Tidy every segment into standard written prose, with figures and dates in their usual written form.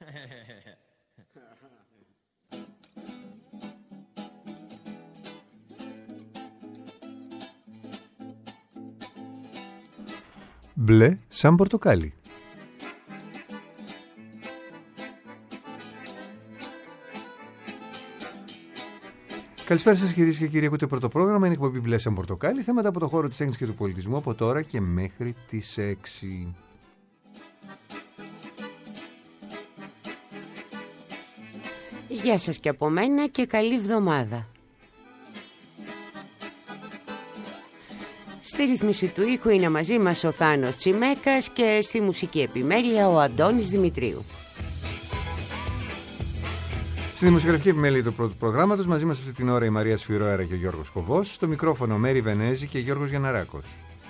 Μπλε σαν πορτοκάλι. Καλησπέρα σας κυρίες και κύριοι, ακούτε πρώτο πρόγραμμα, είναι εκπομπή Μπλε σαν πορτοκάλι, θέματα από το χώρο της τέχνης και του πολιτισμού από τώρα και μέχρι τις 6. Γεια σας και από μένα και καλή εβδομάδα. Στη ρύθμιση του ήχου είναι μαζί μας ο Θάνος Τσιμέκας και στη μουσική επιμέλεια ο Αντώνης Δημητρίου. Στη δημοσιογραφική επιμέλεια του πρώτου προγράμματος μαζί μας αυτή την ώρα η Μαρία Σφυρόερα και ο Γιώργος Κοβός, στο μικρόφωνο Μέρη Βενέζη και Γιώργος Γιανναράκος.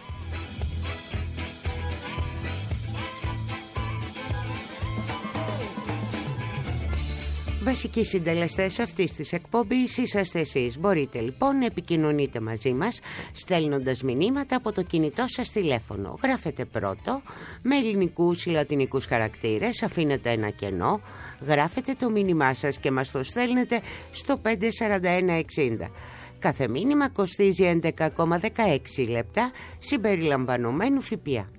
Βασικοί συντελεστές αυτής της εκπομπής είσαστε εσείς. Μπορείτε λοιπόν να επικοινωνείτε μαζί μας στέλνοντας μηνύματα από το κινητό σας τηλέφωνο. Γράφετε πρώτο με ελληνικούς ή λατινικούς χαρακτήρες, αφήνετε ένα κενό, γράφετε το μήνυμά σας και μας το στέλνετε στο 54160. Κάθε μήνυμα κοστίζει 11,16 λεπτά συμπεριλαμβανομένου ΦΠΑ.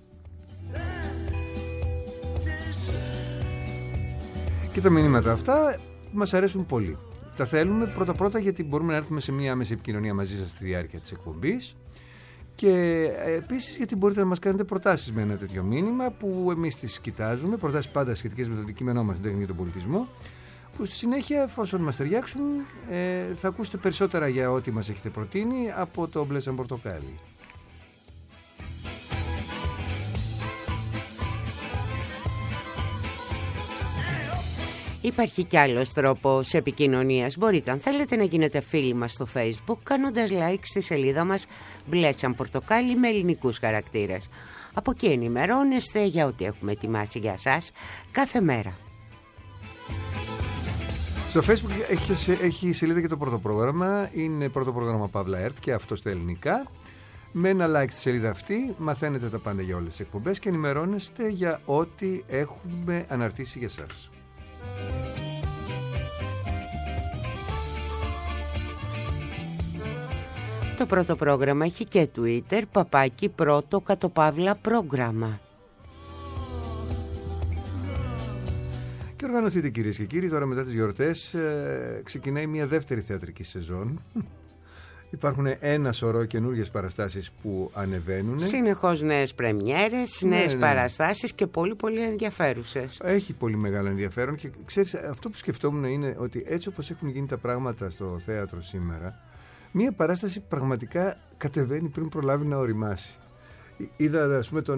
Και τα μηνύματα αυτά μας αρέσουν πολύ. Τα θέλουμε πρώτα-πρώτα γιατί μπορούμε να έρθουμε σε μια άμεση επικοινωνία μαζί σας στη διάρκεια της εκπομπής και επίσης γιατί μπορείτε να μας κάνετε προτάσεις με ένα τέτοιο μήνυμα που εμείς τις κοιτάζουμε, προτάσεις πάντα σχετικές με το αντικείμενό μας, την τέχνη και τον πολιτισμό, που στη συνέχεια εφόσον μας ταιριάξουν θα ακούσετε περισσότερα για ό,τι μας έχετε προτείνει από το Μπλε σαν πορτοκάλι. Υπάρχει κι άλλος τρόπος επικοινωνίας. Μπορείτε αν θέλετε να γίνετε φίλοι μας στο Facebook κάνοντας like στη σελίδα μας Μπλε σαν πορτοκάλι με ελληνικούς χαρακτήρες. Από εκεί ενημερώνεστε για ό,τι έχουμε ετοιμάσει για σας κάθε μέρα. Στο Facebook έχει σελίδα και το πρώτο πρόγραμμα. Είναι πρώτο πρόγραμμα Παύλα ΕΡΤ και αυτό στα ελληνικά. Με ένα like στη σελίδα αυτή μαθαίνετε τα πάντα για όλες τις εκπομπές και ενημερώνεστε για ό,τι έχουμε αναρτήσει για σας. Το πρώτο πρόγραμμα έχει και Twitter, παπάκι πρώτο _ πρόγραμμα. Και οργανωθείτε κυρίες και κύριοι, τώρα μετά τις γιορτές ξεκινάει μια δεύτερη θεατρική σεζόν. Υπάρχουν ένα σωρό καινούργιες παραστάσεις που ανεβαίνουν. Συνεχώς νέες πρεμιέρες, νέες παραστάσεις και πολύ πολύ ενδιαφέρουσες. Έχει πολύ μεγάλο ενδιαφέρον και ξέρεις, αυτό που σκεφτόμουν είναι ότι έτσι όπως έχουν γίνει τα πράγματα στο θέατρο σήμερα, μία παράσταση πραγματικά κατεβαίνει πριν προλάβει να οριμάσει. Είδα ας πούμε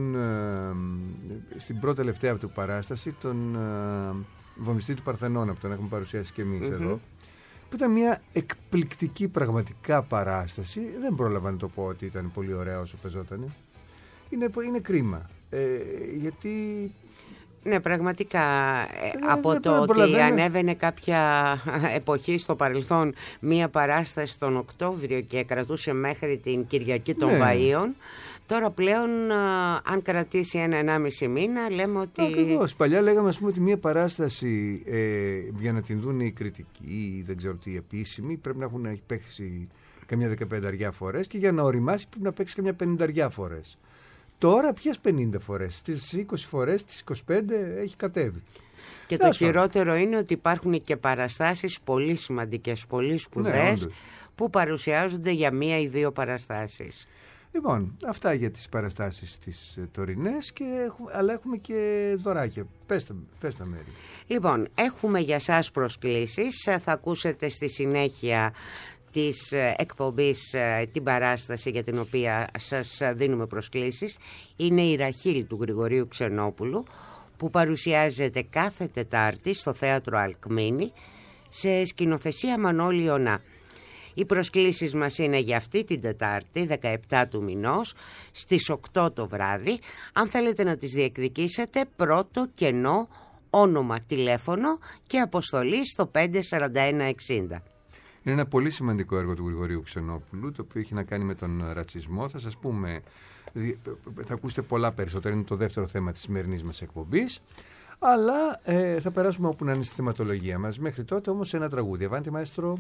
στην πρώτη τελευταία του παράσταση τον βομιστή του Παρθενώνα που τον έχουμε παρουσιάσει και εμείς εδώ, που ήταν μια εκπληκτική πραγματικά παράσταση. Δεν πρόλαβα να το πω ότι ήταν πολύ ωραία όσο πεζότανε. Είναι κρίμα γιατί... Ναι, πραγματικά από το ότι ανέβαινε κάποια εποχή στο παρελθόν μία παράσταση τον Οκτώβριο και κρατούσε μέχρι την Κυριακή των Βαΐων, τώρα πλέον αν κρατήσει 1-1,5 μήνα λέμε ότι... Ακριβώς, παλιά λέγαμε ας πούμε ότι μία παράσταση για να την δουν οι κριτικοί, δεν ξέρω τι επίσημοι, πρέπει να έχουν παίξει καμιά 15 φορές και για να οριμάσει πρέπει να παίξει καμιά 50 φορές. Τώρα ποιες 50 φορές, στις 20 φορές, στις 25 έχει κατέβει. Και το χειρότερο είναι ότι υπάρχουν και παραστάσεις πολύ σημαντικές, πολύ σπουδαίες, που παρουσιάζονται για 1 ή 2 παραστάσεις. Λοιπόν, αυτά για τις παραστάσεις τις τωρινές, αλλά έχουμε και δωράκια. Πες τα Μέρη. Λοιπόν, έχουμε για σας προσκλήσεις, θα ακούσετε στη συνέχεια της εκπομπής την παράσταση για την οποία σας δίνουμε προσκλήσεις. Είναι η Ραχήλ του Γρηγορίου Ξενόπουλου που παρουσιάζεται κάθε Τετάρτη στο Θέατρο Αλκμίνη σε σκηνοθεσία Μανώλη Ιωνά. Οι προσκλήσεις μας είναι για αυτή την Τετάρτη 17 του μηνός στις 8 το βράδυ. Αν θέλετε να τις διεκδικήσετε, πρώτο κενό, όνομα, τηλέφωνο και αποστολή στο 54160. Είναι ένα πολύ σημαντικό έργο του Γρηγορίου Ξενόπουλου, το οποίο έχει να κάνει με τον ρατσισμό. Θα σας πούμε, θα ακούσετε πολλά περισσότερα, είναι το δεύτερο θέμα της σημερινής μας εκπομπής. Αλλά θα περάσουμε όπου να είναι στη θεματολογία μας. Μέχρι τότε όμως ένα τραγούδι. Αβάντι μαέστρο.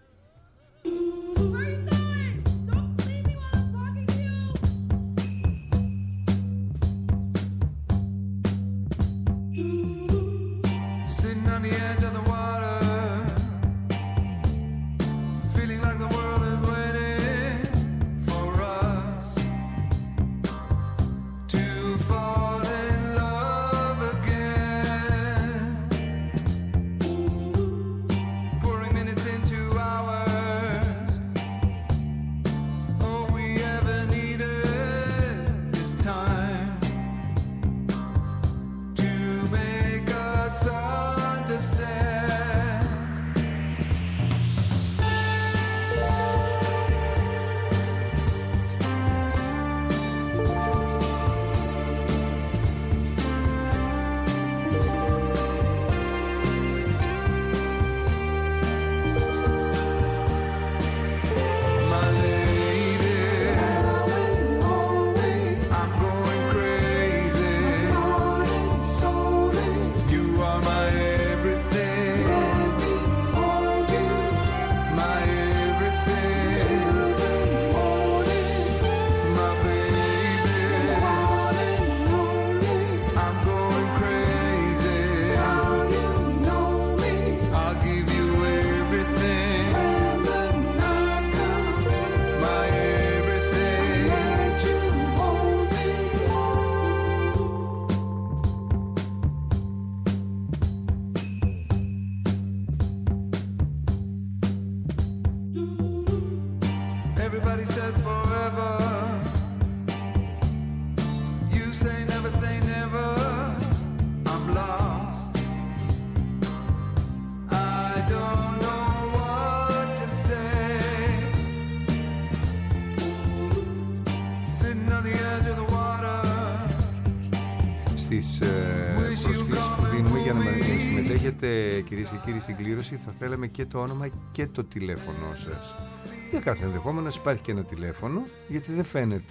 Στις προσκλήσεις που δίνουμε για να συμμετέχετε, κυρίες και κύριοι, στην κλήρωση, θα θέλαμε και το όνομα και το τηλέφωνο σας. Για κάθε ενδεχόμενο υπάρχει και ένα τηλέφωνο, γιατί δεν φαίνεται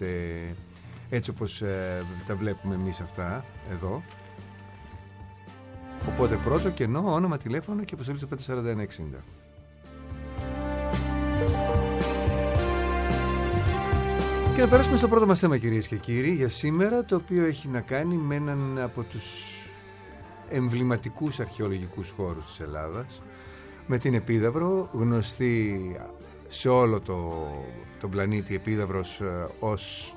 έτσι όπως τα βλέπουμε εμείς αυτά εδώ. Οπότε πρώτο κενό, όνομα, τηλέφωνο και αποστολή στο 54160. Και να περάσουμε στο πρώτο μας θέμα, κυρίες και κύριοι, για σήμερα, το οποίο έχει να κάνει με έναν από τους εμβληματικούς αρχαιολογικούς χώρους της Ελλάδας, με την Επίδαυρο, γνωστή σε όλο τον πλανήτη Επίδαυρος ως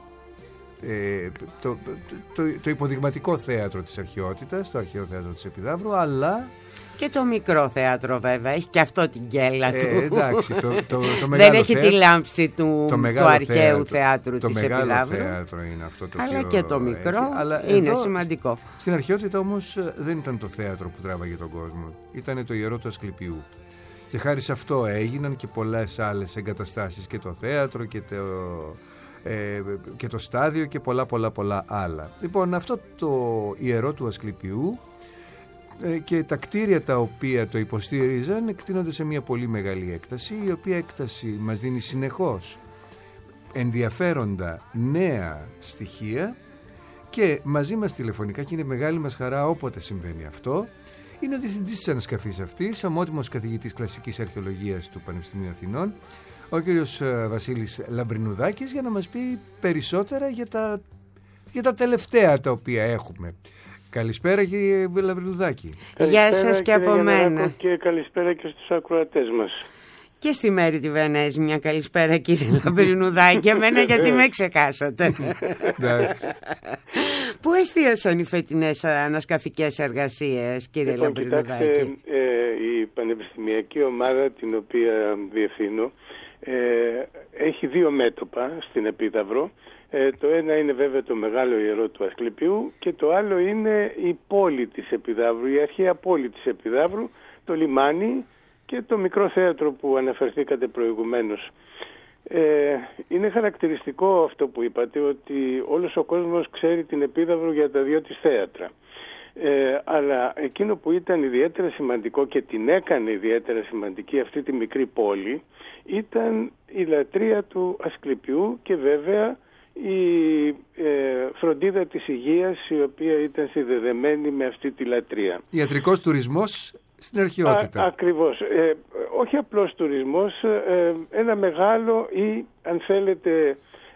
το υποδειγματικό θέατρο της αρχαιότητας, το αρχαίο θέατρο της Επιδαύρου, αλλά... Και το μικρό θέατρο βέβαια, έχει και αυτό την γκέλα του. Εντάξει, το δεν έχει τη λάμψη του αρχαίου θεάτρου της Επιδαύρου. Το μεγάλο θέατρο είναι αυτό το αλλά και το μικρό είναι εδώ, σημαντικό. Στην αρχαιότητα όμως δεν ήταν το θέατρο που τράβαγε τον κόσμο, ήταν το ιερό του Ασκληπιού. Και χάρη σε αυτό έγιναν και πολλές άλλες εγκαταστάσεις, και το θέατρο και το στάδιο και πολλά άλλα. Λοιπόν, αυτό το ιερό του Ασκληπιού και τα κτίρια τα οποία το υποστήριζαν εκτείνονται σε μια πολύ μεγάλη έκταση, η οποία έκταση μας δίνει συνεχώς ενδιαφέροντα νέα στοιχεία, και μαζί μας τηλεφωνικά, και είναι μεγάλη μας χαρά όποτε συμβαίνει αυτό, είναι ο διευθυντής της ανασκαφής αυτής, ομότιμος καθηγητής κλασικής αρχαιολογίας του Πανεπιστημίου Αθηνών, ο κύριος Βασίλης Λαμπρινουδάκης, για να μας πει περισσότερα για τα τελευταία τα οποία έχουμε. Καλησπέρα, κύριε Λαμπρινουδάκη. Γεια σας και από μένα. Και καλησπέρα και στους ακροατές μας. Και στη Μέρη τη Βενέζη μια καλησπέρα, κύριε Λαμπρινουδάκη. Εμένα γιατί με ξεχάσατε. Πού εστίασαν οι φετινές ανασκαφικές εργασίες, κύριε Λαμπρινουδάκη? Κοιτάξτε, η πανεπιστημιακή ομάδα την οποία διευθύνω έχει δύο μέτωπα στην Επίδαυρο. Το ένα είναι βέβαια το μεγάλο ιερό του Ασκληπιού και το άλλο είναι η πόλη της Επιδαύρου, η αρχαία πόλη της Επιδαύρου, το λιμάνι και το μικρό θέατρο που αναφερθήκατε προηγουμένως. Είναι χαρακτηριστικό αυτό που είπατε, ότι όλος ο κόσμος ξέρει την Επίδαυρο για τα δύο της θέατρα. Αλλά εκείνο που ήταν ιδιαίτερα σημαντικό και την έκανε ιδιαίτερα σημαντική αυτή τη μικρή πόλη ήταν η λατρεία του Ασκληπιού και βέβαια η φροντίδα της υγείας, η οποία ήταν συνδεδεμένη με αυτή τη λατρεία. Ιατρικός τουρισμός στην αρχαιότητα. Ακριβώς. Όχι απλώς τουρισμός, ένα μεγάλο ή, αν θέλετε,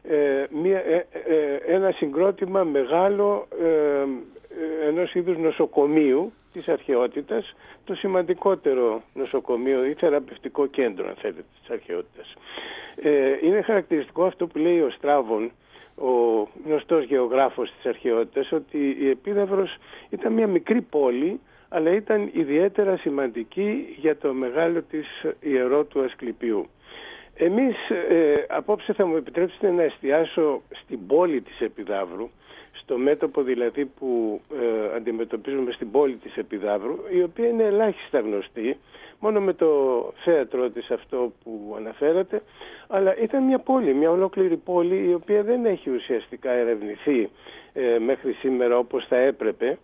ένα συγκρότημα μεγάλο ενός είδους νοσοκομείου της αρχαιότητας, το σημαντικότερο νοσοκομείο ή θεραπευτικό κέντρο, αν θέλετε, της αρχαιότητας. Είναι χαρακτηριστικό αυτό που λέει ο Στράβων, ο γνωστός γεωγράφος της αρχαιότητας, ότι η Επίδαυρος ήταν μια μικρή πόλη, αλλά ήταν ιδιαίτερα σημαντική για το μεγάλο της ιερό του Ασκληπιού. Εμείς απόψε θα μου επιτρέψετε να εστιάσω στην πόλη της Επιδαύρου, στο μέτωπο δηλαδή που αντιμετωπίζουμε στην πόλη της Επιδαύρου, η οποία είναι ελάχιστα γνωστή, μόνο με το θέατρο της αυτό που αναφέρατε, αλλά ήταν μια πόλη, μια ολόκληρη πόλη, η οποία δεν έχει ουσιαστικά ερευνηθεί μέχρι σήμερα όπως θα έπρεπε,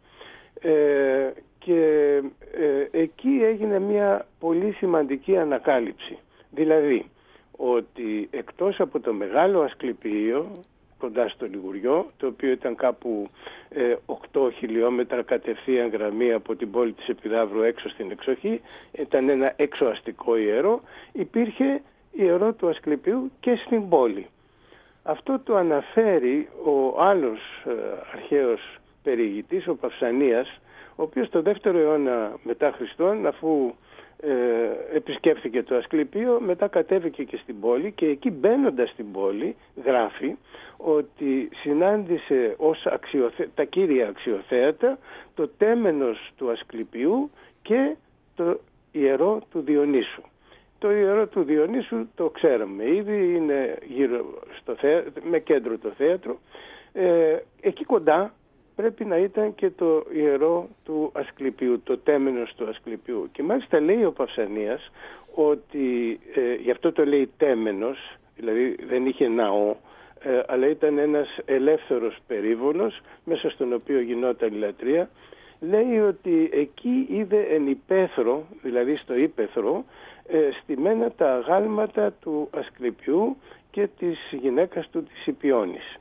και εκεί έγινε μια πολύ σημαντική ανακάλυψη. Δηλαδή ότι εκτός από το μεγάλο Ασκληπιείο κοντά στο Λιγουριό, το οποίο ήταν κάπου 8 χιλιόμετρα κατευθείαν γραμμή από την πόλη της Επιδαύρου έξω στην εξοχή, ήταν ένα εξωαστικό ιερό, υπήρχε ιερό του Ασκληπιού και στην πόλη. Αυτό το αναφέρει ο άλλος αρχαίος περιηγητής, ο Παυσανίας, ο οποίος το 2ο αιώνα μετά Χριστόν, αφού επισκέφθηκε το Ασκληπείο, μετά κατέβηκε και στην πόλη και εκεί μπαίνοντας στην πόλη γράφει ότι συνάντησε ως τα κύρια αξιοθέατα το τέμενος του Ασκληπιού και το ιερό του Διονύσου. Το ιερό του Διονύσου το ξέραμε ήδη, είναι γύρω με κέντρο το θέατρο. Εκεί κοντά πρέπει να ήταν και το ιερό του Ασκληπιού, το τέμενος του Ασκληπιού. Και μάλιστα λέει ο Παυσανίας ότι, γι' αυτό το λέει τέμενος, δηλαδή δεν είχε ναό, αλλά ήταν ένας ελεύθερος περίβολος μέσα στον οποίο γινόταν η λατρεία. Λέει ότι εκεί είδε εν υπαίθρο, δηλαδή στο ύπαιθρο, στημένα τα αγάλματα του Ασκληπιού και της γυναίκας του της Ιππιώνης.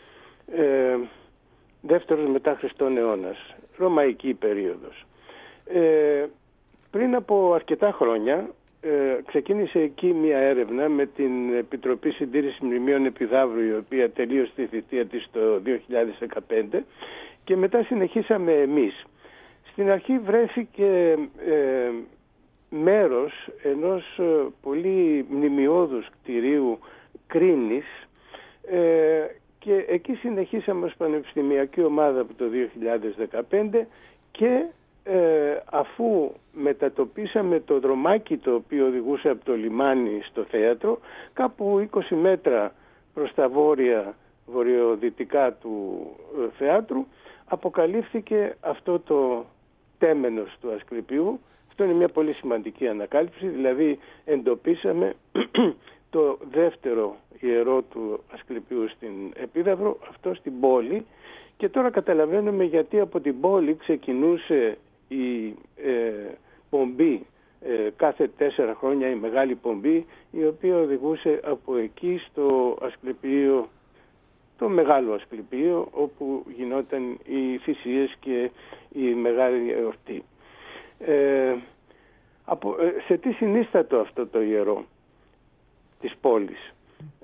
2ο μετά Χριστόν αιώνας, ρωμαϊκή περίοδος. Πριν από αρκετά χρόνια ξεκίνησε εκεί μια έρευνα με την Επιτροπή Συντήρησης Μνημείων Επιδαύρου, η οποία τελείωσε τη θητεία της το 2015, και μετά συνεχίσαμε εμείς. Στην αρχή βρέθηκε μέρος ενός πολύ μνημιώδους κτηρίου Κρίνης, και εκεί συνεχίσαμε ως πανεπιστημιακή ομάδα από το 2015 και αφού μετατοπίσαμε το δρομάκι το οποίο οδηγούσε από το λιμάνι στο θέατρο, κάπου 20 μέτρα προς τα βορειοδυτικά του θεάτρου, αποκαλύφθηκε αυτό το τέμενος του Ασκληπιού. Αυτό είναι μια πολύ σημαντική ανακάλυψη, δηλαδή εντοπίσαμε το 2ο ιερό του Ασκληπιού στην Επίδαυρο, αυτό στην πόλη, και τώρα καταλαβαίνουμε γιατί από την πόλη ξεκινούσε η πομπή κάθε 4 χρόνια, η μεγάλη πομπή, η οποία οδηγούσε από εκεί στο Ασκληπείο, το μεγάλο Ασκληπείο, όπου γινόταν οι θυσίες και η μεγάλη εορτή. Σε τι συνίστατο αυτό το ιερό της πόλης?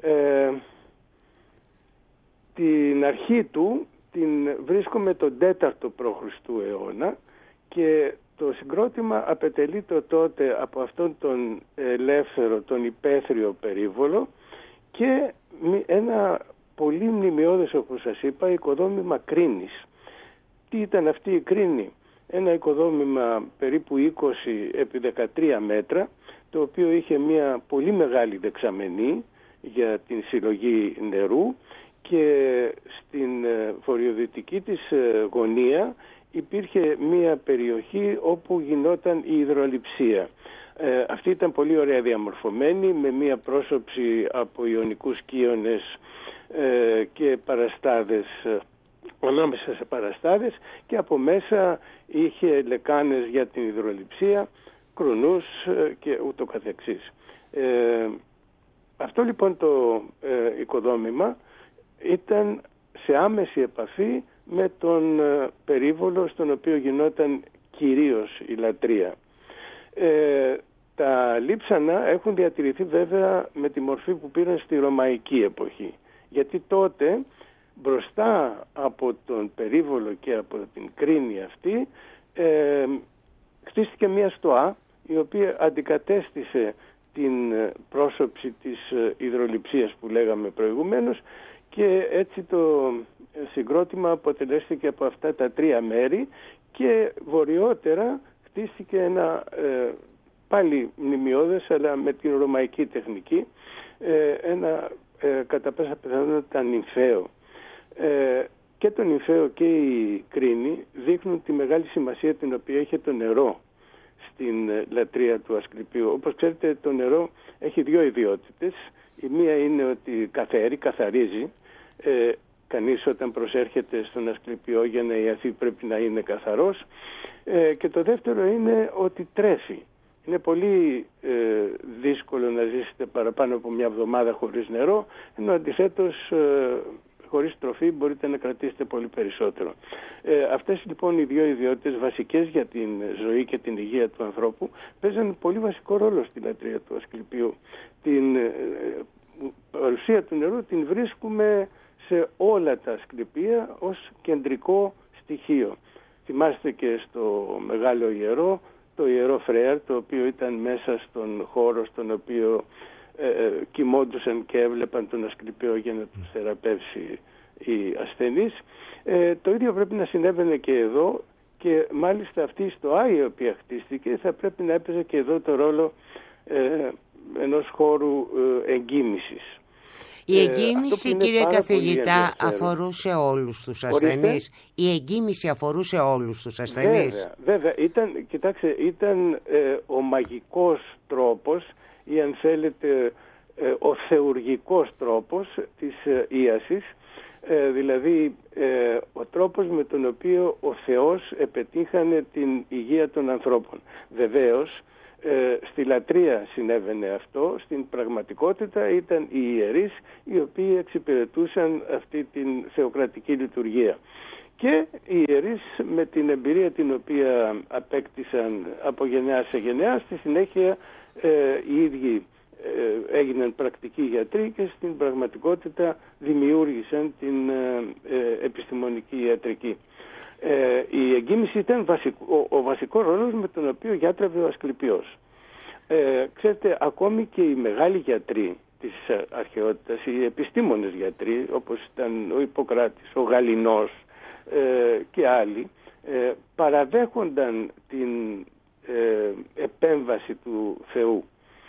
Την αρχή του την βρίσκουμε τον 4ο π.Χ. αιώνα και το συγκρότημα απετελείται τότε από αυτόν τον ελεύθερο, τον υπαίθριο περίβολο και ένα πολύ μνημιώδες, όπως σας είπα, οικοδόμημα Κρίνης. Τι ήταν αυτή η Κρίνη? Ένα οικοδόμημα περίπου 20 επί 13 μέτρα, το οποίο είχε μια πολύ μεγάλη δεξαμενή για την συλλογή νερού, και στην βορειοδυτική της γωνία υπήρχε μια περιοχή όπου γινόταν η υδρολειψία. Αυτή ήταν πολύ ωραία διαμορφωμένη, με μια πρόσωψη από ιωνικούς κύονες και παραστάδες, ανάμεσα σε παραστάδες, και από μέσα είχε λεκάνες για την υδρολειψία, κρουνούς και ούτω καθεξής. Αυτό λοιπόν το οικοδόμημα ήταν σε άμεση επαφή με τον περίβολο στον οποίο γινόταν κυρίως η λατρεία. Τα λείψανα έχουν διατηρηθεί βέβαια με τη μορφή που πήραν στη ρωμαϊκή εποχή, γιατί τότε μπροστά από τον περίβολο και από την κρίνη αυτή χτίστηκε μια στοά η οποία αντικατέστησε την πρόσωψη της υδρολειψίας που λέγαμε προηγουμένως, και έτσι το συγκρότημα αποτελέστηκε από αυτά τα 3 μέρη, και βορειότερα χτίστηκε ένα πάλι μνημειώδες αλλά με την ρωμαϊκή τεχνική, ένα κατά πάσα πιθανότητα νυμφαίο. Και το νυμφαίο και η κρίνη δείχνουν τη μεγάλη σημασία την οποία έχει το νερό στην λατρεία του Ασκληπίου. Όπως ξέρετε, το νερό έχει 2 ιδιότητες. Η μία είναι ότι καθαρίζει. Κανείς όταν προσέρχεται στον Ασκληπιό για να ιαθεί πρέπει να είναι καθαρός. Και το δεύτερο είναι ότι τρέφει. Είναι πολύ δύσκολο να ζήσετε παραπάνω από μια εβδομάδα χωρίς νερό, ενώ αντιθέτως χωρίς τροφή μπορείτε να κρατήσετε πολύ περισσότερο. Αυτές λοιπόν οι 2 ιδιότητες βασικές για την ζωή και την υγεία του ανθρώπου παίζουν πολύ βασικό ρόλο στη λατρεία του Ασκληπιού. Την παρουσία του νερού την βρίσκουμε σε όλα τα Ασκληπία ως κεντρικό στοιχείο. Θυμάστε και στο Μεγάλο Ιερό το Ιερό Φρέαρ, το οποίο ήταν μέσα στον χώρο στον οποίο κοιμόντουσαν και έβλεπαν τον Ασκληπιό για να τους θεραπεύσει οι ασθενείς. Το ίδιο πρέπει να συνέβαινε και εδώ, και μάλιστα αυτή η στοά η οποία χτίστηκε θα πρέπει να έπαιζε και εδώ το ρόλο ενός χώρου εγκύμησης. Η εγκύμηση, κύριε καθηγητά, αφορούσε όλους τους ασθενείς. Η εγκύμηση αφορούσε όλους τους ασθενείς. Βέβαια. Ήταν ο μαγικός τρόπος, ή αν θέλετε ο θεουργικός τρόπος της ίασης, δηλαδή ο τρόπος με τον οποίο ο Θεός επετύχανε την υγεία των ανθρώπων. Βεβαίως, στη λατρεία συνέβαινε αυτό, στην πραγματικότητα ήταν οι ιερείς οι οποίοι εξυπηρετούσαν αυτή την θεοκρατική λειτουργία. Και οι ιερείς με την εμπειρία την οποία απέκτησαν από γενεά σε γενεά, στη συνέχεια οι ίδιοι έγιναν πρακτικοί γιατροί και στην πραγματικότητα δημιούργησαν την επιστημονική ιατρική. Η εγκύμηση ήταν ο βασικός ρόλος με τον οποίο γιάτρευε ο Ασκληπιός. Ξέρετε, ακόμη και οι μεγάλοι γιατροί της αρχαιότητας, οι επιστήμονες γιατροί, όπως ήταν ο Ιπποκράτης, ο Γαληνός και άλλοι, παραδέχονταν την επέμβαση του Θεού.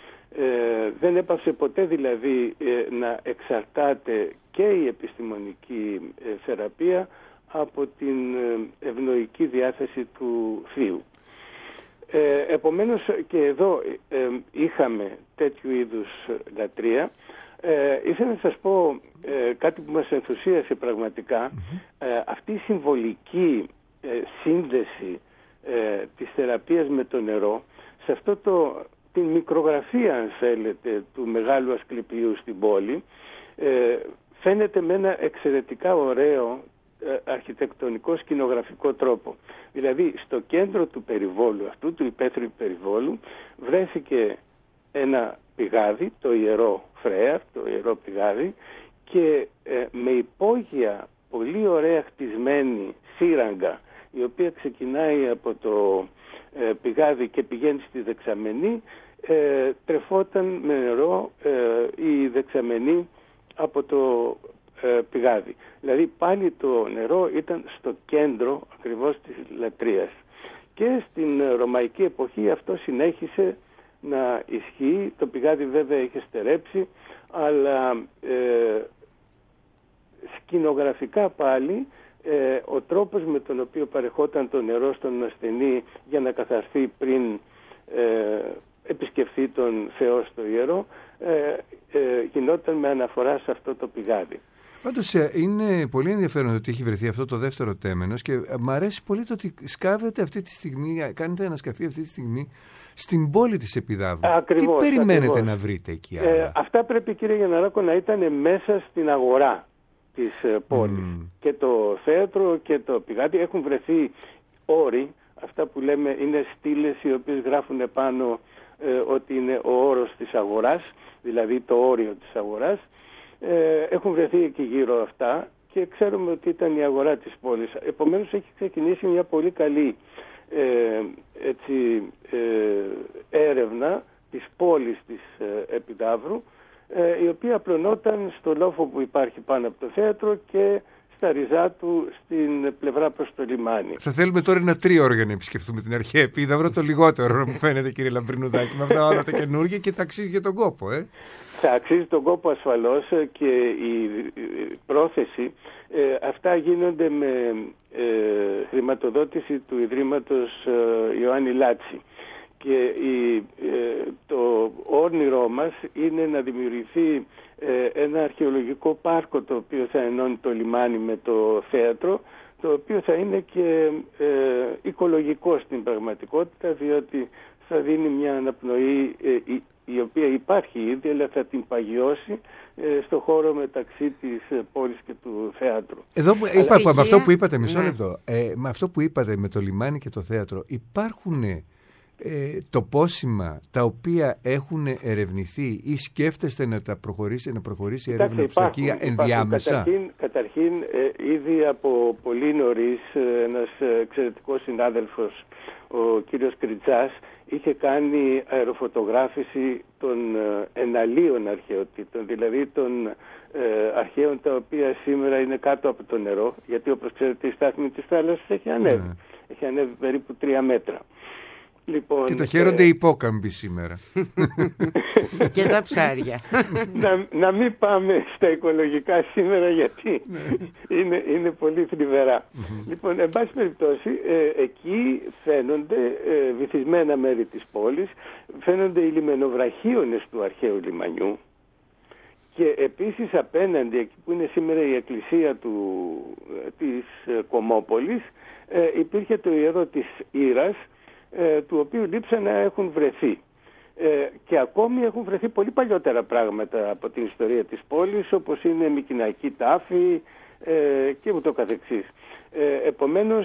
Δεν έπαψε ποτέ δηλαδή να εξαρτάται και η επιστημονική θεραπεία από την ευνοϊκή διάθεση του Θείου. Επομένως και εδώ είχαμε τέτοιου είδους λατρεία. Ήθελα να σας πω κάτι που μας ενθουσίασε πραγματικά. Αυτή η συμβολική σύνδεση της θεραπείας με το νερό, σε αυτό την μικρογραφία αν θέλετε του Μεγάλου Ασκληπιού στην πόλη, φαίνεται με ένα εξαιρετικά ωραίο αρχιτεκτονικό σκηνογραφικό τρόπο. Δηλαδή στο κέντρο του περιβόλου, αυτού του υπαίθριου περιβόλου, βρέθηκε ένα πηγάδι, το Ιερό Φρέαρ, το Ιερό Πηγάδι, και με υπόγεια πολύ ωραία χτισμένη σύραγγα, η οποία ξεκινάει από το πηγάδι και πηγαίνει στη δεξαμενή, τρεφόταν με νερό η δεξαμενή από το πηγάδι. Δηλαδή πάλι το νερό ήταν στο κέντρο ακριβώς της λατρείας. Και στην ρωμαϊκή εποχή αυτό συνέχισε να ισχύει. Το πηγάδι βέβαια είχε στερέψει, αλλά σκηνογραφικά πάλι ο τρόπος με τον οποίο παρεχόταν το νερό στον ασθενή για να καθαρθεί πριν επισκεφθεί τον Θεό στο ιερό γινόταν με αναφορά σε αυτό το πηγάδι. Πάντως είναι πολύ ενδιαφέρον ότι έχει βρεθεί αυτό το δεύτερο τέμενος, και μου αρέσει πολύ το ότι σκάβετε αυτή τη στιγμή, κάνετε ανασκαφή αυτή τη στιγμή στην πόλη της Επιδαύρου. Ακριβώς, τι περιμένετε ακριβώς να βρείτε εκεί? Αυτά πρέπει, κύριε Γιανναράκο, να ήταν μέσα στην αγορά της πόλης. Και το θέατρο και το πηγάδι έχουν βρεθεί όροι, αυτά που λέμε είναι στήλες οι οποίες γράφουν επάνω ότι είναι ο όρος της αγοράς, δηλαδή το όριο της αγοράς. Έχουν βρεθεί εκεί γύρω αυτά και ξέρουμε ότι ήταν η αγορά της πόλης. Επομένως έχει ξεκινήσει μια πολύ καλή έρευνα της πόλης της Επιδαύρου, η οποία απλωνόταν στο λόφο που υπάρχει πάνω από το θέατρο και στα ριζά του στην πλευρά προς το λιμάνι. Θα θέλουμε τώρα ένα 3 ώρα για να επισκεφτούμε την αρχαία Επίδαυρο, το λιγότερο μου φαίνεται, κύριε Λαμπρινουδάκη, με αυτά όλα τα καινούργια, και θα αξίζει και τον κόπο. Θα αξίζει τον κόπο ασφαλώς, και η πρόθεση αυτά γίνονται με χρηματοδότηση του Ιδρύματος Ιωάννη Λάτση. Και το όνειρό μας είναι να δημιουργηθεί ένα αρχαιολογικό πάρκο, το οποίο θα ενώνει το λιμάνι με το θέατρο, το οποίο θα είναι και οικολογικό στην πραγματικότητα, διότι θα δίνει μια αναπνοή η οποία υπάρχει ήδη, αλλά θα την παγιώσει στο χώρο μεταξύ της πόλης και του θέατρου. Εδώ με αυτό που είπατε, μισό λεπτό, με αυτό που είπατε με το λιμάνι και το θέατρο, υπάρχουν τοπόσημα τα οποία έχουν ερευνηθεί ή σκέφτεστε να προχωρήσει η έρευνα προς εκεί ενδιάμεσα? Καταρχήν, ήδη από πολύ νωρίς, ένας εξαιρετικός συνάδελφος, ο κύριος Κριτσάς, είχε κάνει αεροφωτογράφηση των εναλίων αρχαιοτήτων, δηλαδή των αρχαίων τα οποία σήμερα είναι κάτω από το νερό, γιατί όπως ξέρετε η στάθμη της θάλασσας έχει ανέβει. Έχει ανέβει περίπου 3 μέτρα. Λοιπόν, και τα χαίρονται οι υπόκαμποι σήμερα. Και τα ψάρια. Να μην πάμε στα οικολογικά σήμερα, γιατί είναι πολύ θλιβερά. Λοιπόν, εν πάση περιπτώσει, εκεί φαίνονται βυθισμένα μέρη της πόλης, φαίνονται οι λιμενοβραχίονες του αρχαίου λιμανιού, και επίσης απέναντι, εκεί που είναι σήμερα η εκκλησία της Κομόπολης, υπήρχε το ιερό της Ήρας, του οποίου λείψαν να έχουν βρεθεί. Και ακόμη έχουν βρεθεί πολύ παλιότερα πράγματα από την ιστορία της πόλης, όπως είναι Μικηναϊκή τάφη και ούτω καθεξής. Επομένως,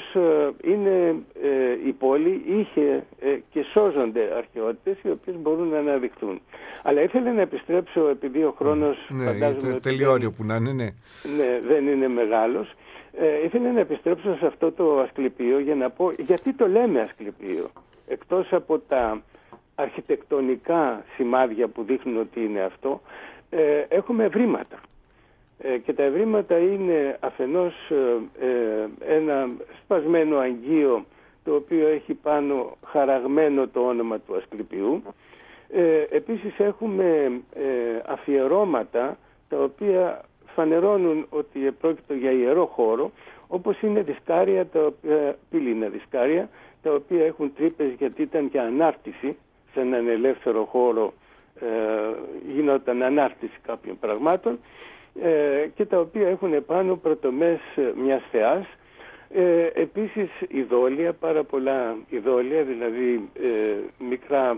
η πόλη είχε και σώζονται αρχαιότητες οι οποίες μπορούν να αναδειχθούν. Αλλά ήθελα να επιστρέψω, επειδή ο χρόνος φαντάζομαι τελειώριο που να είναι, ναι, δεν είναι μεγάλος. Ήθελα να επιστρέψω σε αυτό το Ασκληπείο για να πω γιατί το λέμε Ασκληπείο. Εκτός από τα αρχιτεκτονικά σημάδια που δείχνουν ότι είναι αυτό, έχουμε ευρήματα. Και τα ευρήματα είναι αφενός ένα σπασμένο αγγείο, το οποίο έχει πάνω χαραγμένο το όνομα του Ασκληπιού. Επίσης έχουμε αφιερώματα τα οποία φανερώνουν ότι πρόκειται για ιερό χώρο, όπως είναι δισκάρια, πύληνα δισκάρια, τα οποία έχουν τρύπες γιατί ήταν για ανάρτηση. Σε έναν ελεύθερο χώρο γινόταν ανάρτηση κάποιων πραγμάτων, και τα οποία έχουν επάνω πρωτομές μιας θεάς. Επίσης ειδόλια, πάρα πολλά ειδόλια, δηλαδή μικρά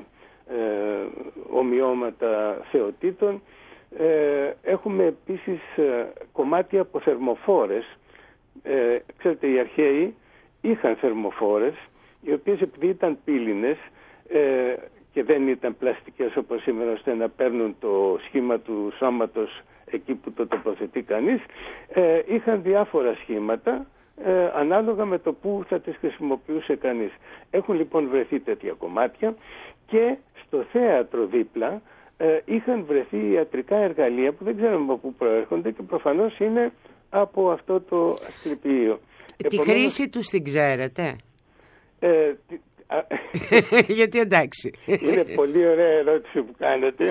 ομοιώματα θεοτήτων. Έχουμε επίσης κομμάτια από θερμοφόρες. Ξέρετε, οι αρχαίοι είχαν θερμοφόρες, οι οποίες επειδή ήταν πύληνες και δεν ήταν πλαστικές όπως σήμερα, ώστε να παίρνουν το σχήμα του σώματος εκεί που το τοποθετεί κανείς, είχαν διάφορα σχήματα ανάλογα με το που θα τις χρησιμοποιούσε κανείς. Έχουν λοιπόν βρεθεί τέτοια κομμάτια, και στο θέατρο δίπλα είχαν βρεθεί ιατρικά εργαλεία που δεν ξέρουμε από πού προέρχονται, και προφανώς είναι από αυτό το Ασκληπείο. Τη χρήση τους την ξέρετε? Γιατί εντάξει. Είναι πολύ ωραία ερώτηση που κάνετε,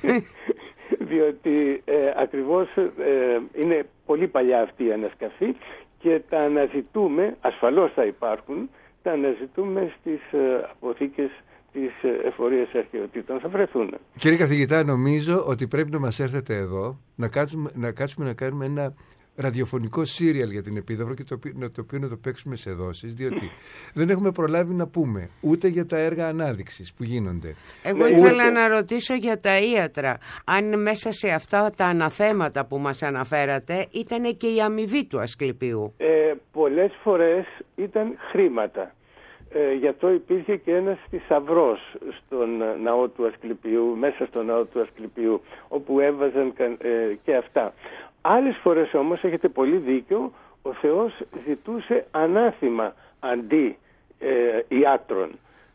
διότι ακριβώς είναι πολύ παλιά αυτή η ανασκαφή και τα αναζητούμε, ασφαλώς θα υπάρχουν, τα αναζητούμε στις αποθήκες της Εφορίας Αρχαιοτήτων, θα βρεθούν. Κύριε καθηγητά, νομίζω ότι πρέπει να μας έρθετε εδώ, να κάτσουμε να κάνουμε ένα ραδιοφωνικό σύριαλ για την Επίδαυρο και το οποίο να το παίξουμε σε δόσεις, διότι δεν έχουμε προλάβει να πούμε ούτε για τα έργα ανάδειξης που γίνονται. Εγώ ήθελα να ρωτήσω για τα ίατρα. Αν μέσα σε αυτά τα αναθέματα που μας αναφέρατε ήταν και η αμοιβή του Ασκληπιού. Πολλές φορές ήταν χρήματα. Γι' αυτό υπήρχε και ένας θησαυρός στον ναό του Ασκληπιού, μέσα στο ναό του Ασκληπιού, όπου έβαζαν και αυτά. Άλλες φορές όμως, έχετε πολύ δίκιο, ο Θεός ζητούσε ανάθημα αντί ιάτρων.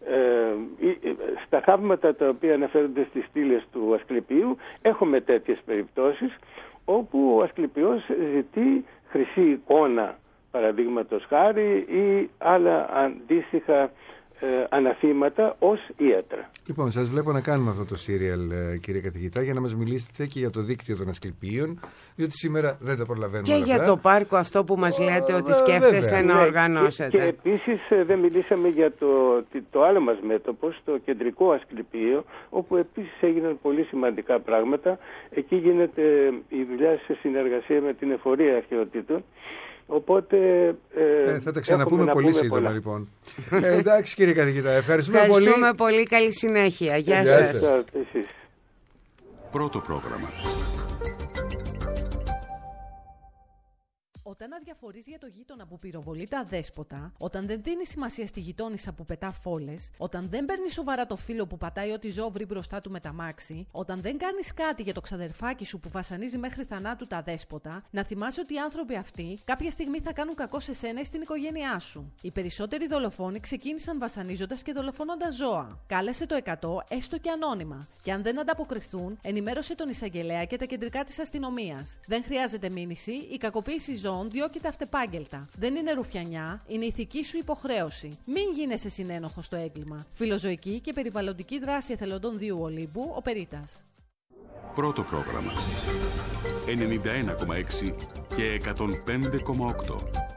Στα θαύματα τα οποία αναφέρονται στις στήλες του Ασκληπιού έχουμε τέτοιες περιπτώσεις όπου ο Ασκληπιός ζητεί χρυσή εικόνα, παραδείγματος χάρη, ή άλλα αντίστοιχα αναθήματα ως ίατρα. Λοιπόν, σας βλέπω να κάνουμε αυτό το σύριαλ, κύριε καθηγητά, για να μας μιλήσετε και για το δίκτυο των Ασκληπίων, διότι σήμερα δεν τα προλαβαίνουμε. Και για το πάρκο αυτό που μας λέτε ότι σκέφτεστε να οργανώσετε. Και επίσης δεν μιλήσαμε για το άλλο μας μέτωπο, στο κεντρικό Ασκληπείο, όπου επίσης έγιναν πολύ σημαντικά πράγματα. Εκεί γίνεται η δουλειά σε συνεργασία με την Εφορία Αρχαιοτήτων. Οπότε θα τα ξαναπούμε πολύ σύντομα, λοιπόν. Εντάξει, κύριε καθηγητά, ευχαριστούμε πολύ. Ευχαριστούμε πολύ, καλή συνέχεια. Γεια σας. Πρώτο πρόγραμμα. Όταν αδιαφορείς για το γείτονα που πυροβολεί τα αδέσποτα, όταν δεν δίνεις σημασία στη γειτόνισσα που πετά φόλες, όταν δεν παίρνεις σοβαρά το φίλο που πατάει ό,τι ζώο βρει μπροστά του με τα μάξι, όταν δεν κάνεις κάτι για το ξαδερφάκι σου που βασανίζει μέχρι θανάτου τα αδέσποτα, να θυμάσαι ότι οι άνθρωποι αυτοί κάποια στιγμή θα κάνουν κακό σε σένα ή στην οικογένειά σου. Οι περισσότεροι δολοφόνοι ξεκίνησαν βασανίζοντας και δολοφονώντας ζώα. Κάλεσε το 100, έστω και ανώνυμα. Και αν δεν ανταποκριθούν, ενημέρωσε τον εισαγγελέα και τα κεντρικά της αστυνομίας. Δεν χρειάζεται μήνυση, η κακοποίηση ζώων διώκεται αυτεπάγγελτα. Δεν είναι ρουφιανιά, είναι ηθική σου υποχρέωση. Μην γίνεσαι συνένοχος στο έγκλημα. Φιλοζωική και περιβαλλοντική δράση εθελοντών Δίου Ολύμπου, ο Περίτας. Πρώτο πρόγραμμα. 91,6 και 105,8.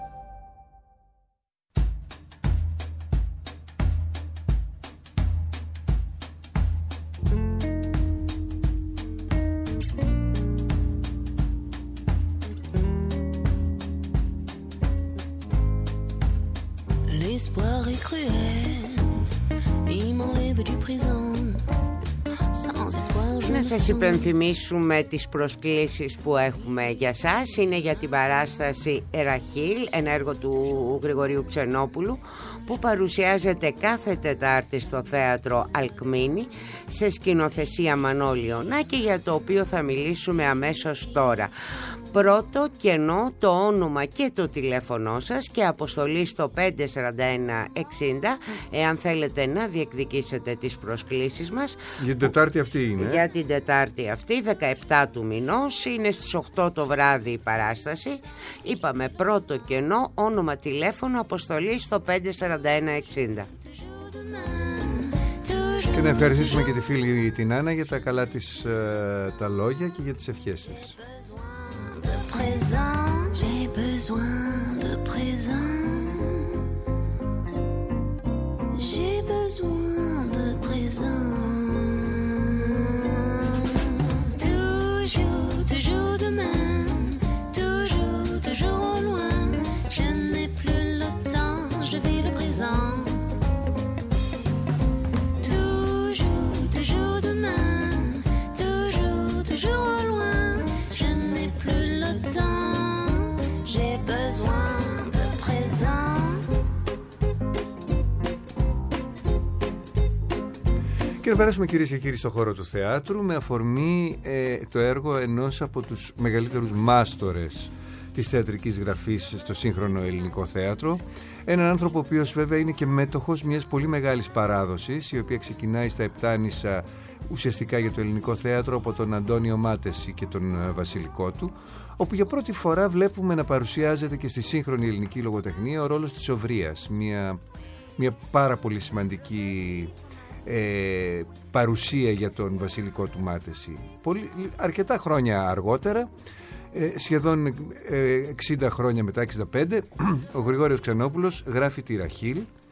L'espoir est cruel, il m'enlève du présent. Να σας υπενθυμίσουμε τις προσκλήσεις που έχουμε για σας. Είναι για την παράσταση Ραχίλ, ένα έργο του Γρηγορίου Ξενόπουλου, που παρουσιάζεται κάθε Τετάρτη στο θέατρο Αλκμίνη σε σκηνοθεσία Μανώλη Ιωνάκη, για το οποίο θα μιλήσουμε αμέσως τώρα. Πρώτο κενό, το όνομα και το τηλέφωνό σας και αποστολή στο 54160 εάν θέλετε να διεκδικήσετε τις προσκλήσεις μας. Για την Τετάρτη αυτή είναι. Για την Τετάρτη αυτή, 17 του μηνός, είναι στις 8 το βράδυ η παράσταση. Είπαμε πρώτο κενό, όνομα, τηλέφωνο, αποστολή στο 54160. Και να ευχαριστήσουμε και τη φίλη την Άννα για τα καλά της τα λόγια και για τις ευχές της. J'ai besoin de présent. J'ai besoin de présent. Toujours, toujours demain. Toujours, toujours au loin. Je n'ai plus le temps, je vis le présent. Toujours, toujours demain. Toujours, toujours au loin. Je n'ai plus le temps, j'ai besoin de présent. Και να περάσουμε, κυρίες και κύριοι, στο χώρο του θεάτρου με αφορμή το έργο ενός από τους μεγαλύτερους μάστορες της θεατρικής γραφής στο σύγχρονο ελληνικό θέατρο. Έναν άνθρωπο ο οποίος βέβαια είναι και μέτοχος μιας πολύ μεγάλης παράδοσης, η οποία ξεκινάει στα Επτάνησα ουσιαστικά για το ελληνικό θέατρο από τον Αντώνιο Μάτεση και τον βασιλικό του, όπου για πρώτη φορά βλέπουμε να παρουσιάζεται και στη σύγχρονη ελληνική λογοτεχνία ο ρόλος της Οβρίας, μια πάρα πολύ σημαντική παρουσία για τον βασιλικό του Μάτεση. Αρκετά χρόνια αργότερα, σχεδόν 60 χρόνια μετά, 65, ο Γρηγόριος Ξενόπουλος γράφει τη Ραχίλ,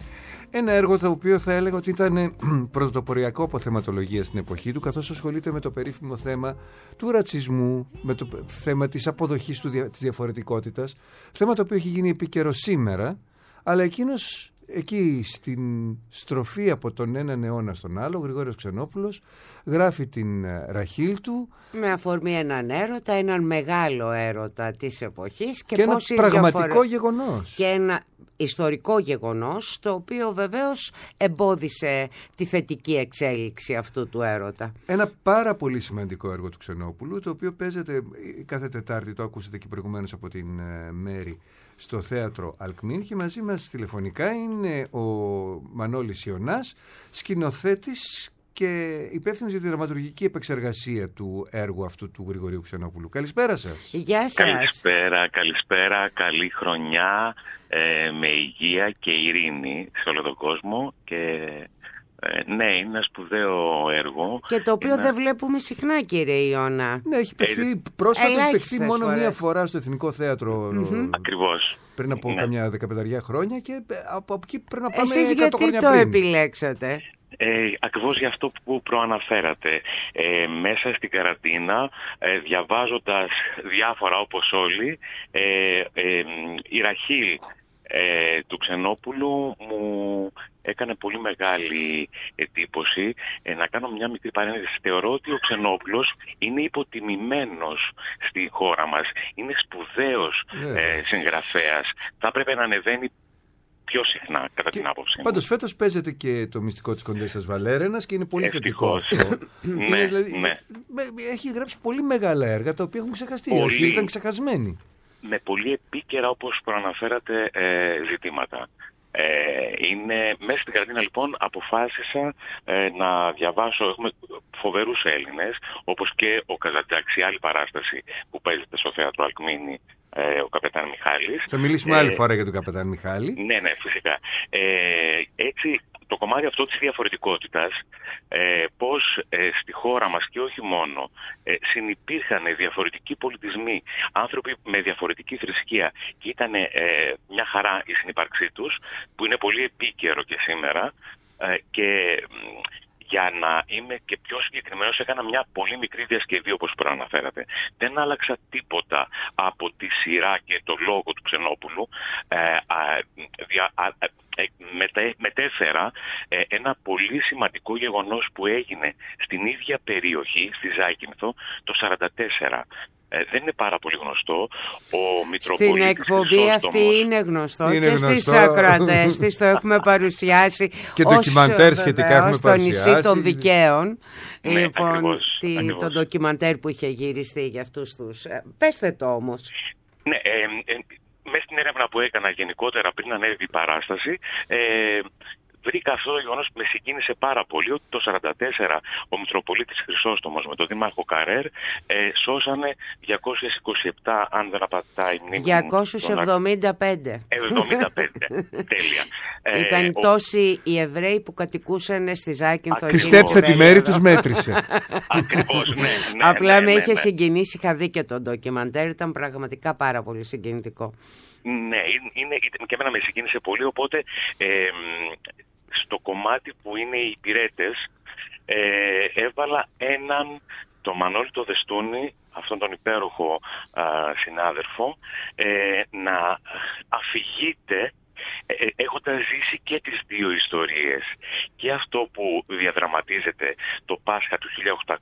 Ένα έργο το οποίο θα έλεγα ότι ήταν πρωτοποριακό από θεματολογία στην εποχή του, καθώς ασχολείται με το περίφημο θέμα του ρατσισμού, με το θέμα της αποδοχής της διαφορετικότητας, θέμα το οποίο έχει γίνει επίκαιρο σήμερα, αλλά εκείνος εκεί στην στροφή από τον έναν αιώνα στον άλλο, ο Γρηγόριος Ξενόπουλος γράφει την Ραχίλ του. Με αφορμή έναν έρωτα, έναν μεγάλο έρωτα της εποχής και ένα πραγματικό γεγονός. Και ένα ιστορικό γεγονός, το οποίο βεβαίως εμπόδισε τη θετική εξέλιξη αυτού του έρωτα. Ένα πάρα πολύ σημαντικό έργο του Ξενόπουλου, το οποίο παίζεται κάθε Τετάρτη, το ακούσατε και προηγουμένως από την Μέρη, στο θέατρο Αλκμίν, και μαζί μας τηλεφωνικά είναι ο Μανώλης Ιωνάς, σκηνοθέτης και υπεύθυνος για τη δραματουργική επεξεργασία του έργου αυτού του Γρηγορίου Ξενόπουλου. Καλησπέρα σας. Γεια σας. Καλησπέρα, καλή χρονιά, με υγεία και ειρήνη σε όλο τον κόσμο και... ναι, είναι ένα σπουδαίο έργο. Και το οποίο δεν βλέπουμε συχνά, κύριε Ιώνα. Ναι, έχει παιχθεί πρόσφατα, έχει παιχθεί μόνο μία φορά στο Εθνικό Θέατρο. Ακριβώς. Πριν από καμιά 15 χρόνια, και από εκεί πρέπει να πάμε 100 εσείς γιατί χρόνια το πριν. επιλέξατε? Ακριβώς για αυτό που προαναφέρατε. Μέσα στην καραντίνα, διαβάζοντας διάφορα όπως όλοι, η Ραχίλ του Ξενόπουλου μου έκανε πολύ μεγάλη εντύπωση. Να κάνω μια μικρή παρένθεση. Θεωρώ ότι ο Ξενόπουλος είναι υποτιμημένος στη χώρα μας. Είναι σπουδαίος συγγραφέας. Θα έπρεπε να ανεβαίνει πιο συχνά, κατά την άποψή μου. Πάντως φέτος παίζεται και το μυστικό της Κοντέσσας Βαλέρενας και είναι πολύ θετικό αυτό. Ναι, δηλαδή, ναι. Έχει γράψει πολύ μεγάλα έργα τα οποία έχουν ξεχαστεί. Όχι, ήταν ξεχασμένοι. Με πολύ επίκαιρα, όπως προαναφέρατε, ζητήματα. Είναι μέσα στην καραντίνα, λοιπόν, αποφάσισα να διαβάσω. Έχουμε φοβερούς Έλληνες, όπως και ο Καζαντζάκης, η άλλη παράσταση που παίζεται στο θέατρο Αλκμίνη, ο Καπετάν Μιχάλης. Θα μιλήσουμε άλλη φορά για τον Καπετάν Μιχάλη. Ναι, φυσικά. Έτσι, το κομμάτι αυτό της διαφορετικότητας, πώς στη χώρα μας και όχι μόνο συνυπήρχαν διαφορετικοί πολιτισμοί, άνθρωποι με διαφορετική θρησκεία, και ήταν μια χαρά η συνύπαρξή τους, που είναι πολύ επίκαιρο και σήμερα, και για να είμαι και πιο συγκεκριμένος, έκανα μια πολύ μικρή διασκευή, όπως προαναφέρατε. Δεν άλλαξα τίποτα από τη σειρά και το λόγο του Ξενόπουλου. Μετέφερα ένα πολύ σημαντικό γεγονός που έγινε στην ίδια περιοχή, στη Ζάκυνθο, το 1944. Δεν είναι πάρα πολύ γνωστό. Ο Μητροπολίτης στην εκπομπή αυτή είναι γνωστό, και στις ακροατές της το έχουμε παρουσιάσει. Και ντοκιμαντέρ σχετικά έχουμε παρουσιάσει. Στο νησί των Δικαίων. Ναι, λοιπόν, ακριβώς. το ντοκιμαντέρ που είχε γυριστεί για αυτούς τους. Πέστε το όμως. Ναι, μέσα στην έρευνα που έκανα γενικότερα πριν ανέβει η παράσταση, βρήκα αυτό το γεγονός που με συγκίνησε πάρα πολύ, ότι το 1944 ο Μητροπολίτης Χρυσόστομος με τον Δήμαρχο Καρέρ σώσανε 227, αν δεν απατάει η μνήμη 275. 75, τέλεια. Ήταν τόσοι οι Εβραίοι που κατοικούσαν στη Ζάκυνθο. Πιστέψτε, τη Μέρη τους μέτρησε. Ακριβώς, ναι. Απλά με είχε συγκινήσει, είχα δει και το ντοκιμαντέρ, ήταν πραγματικά πάρα πολύ συγκινητικό. Ναι, και εμένα με συγκίνησε πολύ, οπότε στο κομμάτι που είναι οι υπηρέτες έβαλα τον Μανώλη το Δεστούνη, αυτόν τον υπέροχο συνάδελφο, να αφηγείται έχοντας ζήσει και τις δύο ιστορίες, και αυτό που διαδραματίζεται το Πάσχα του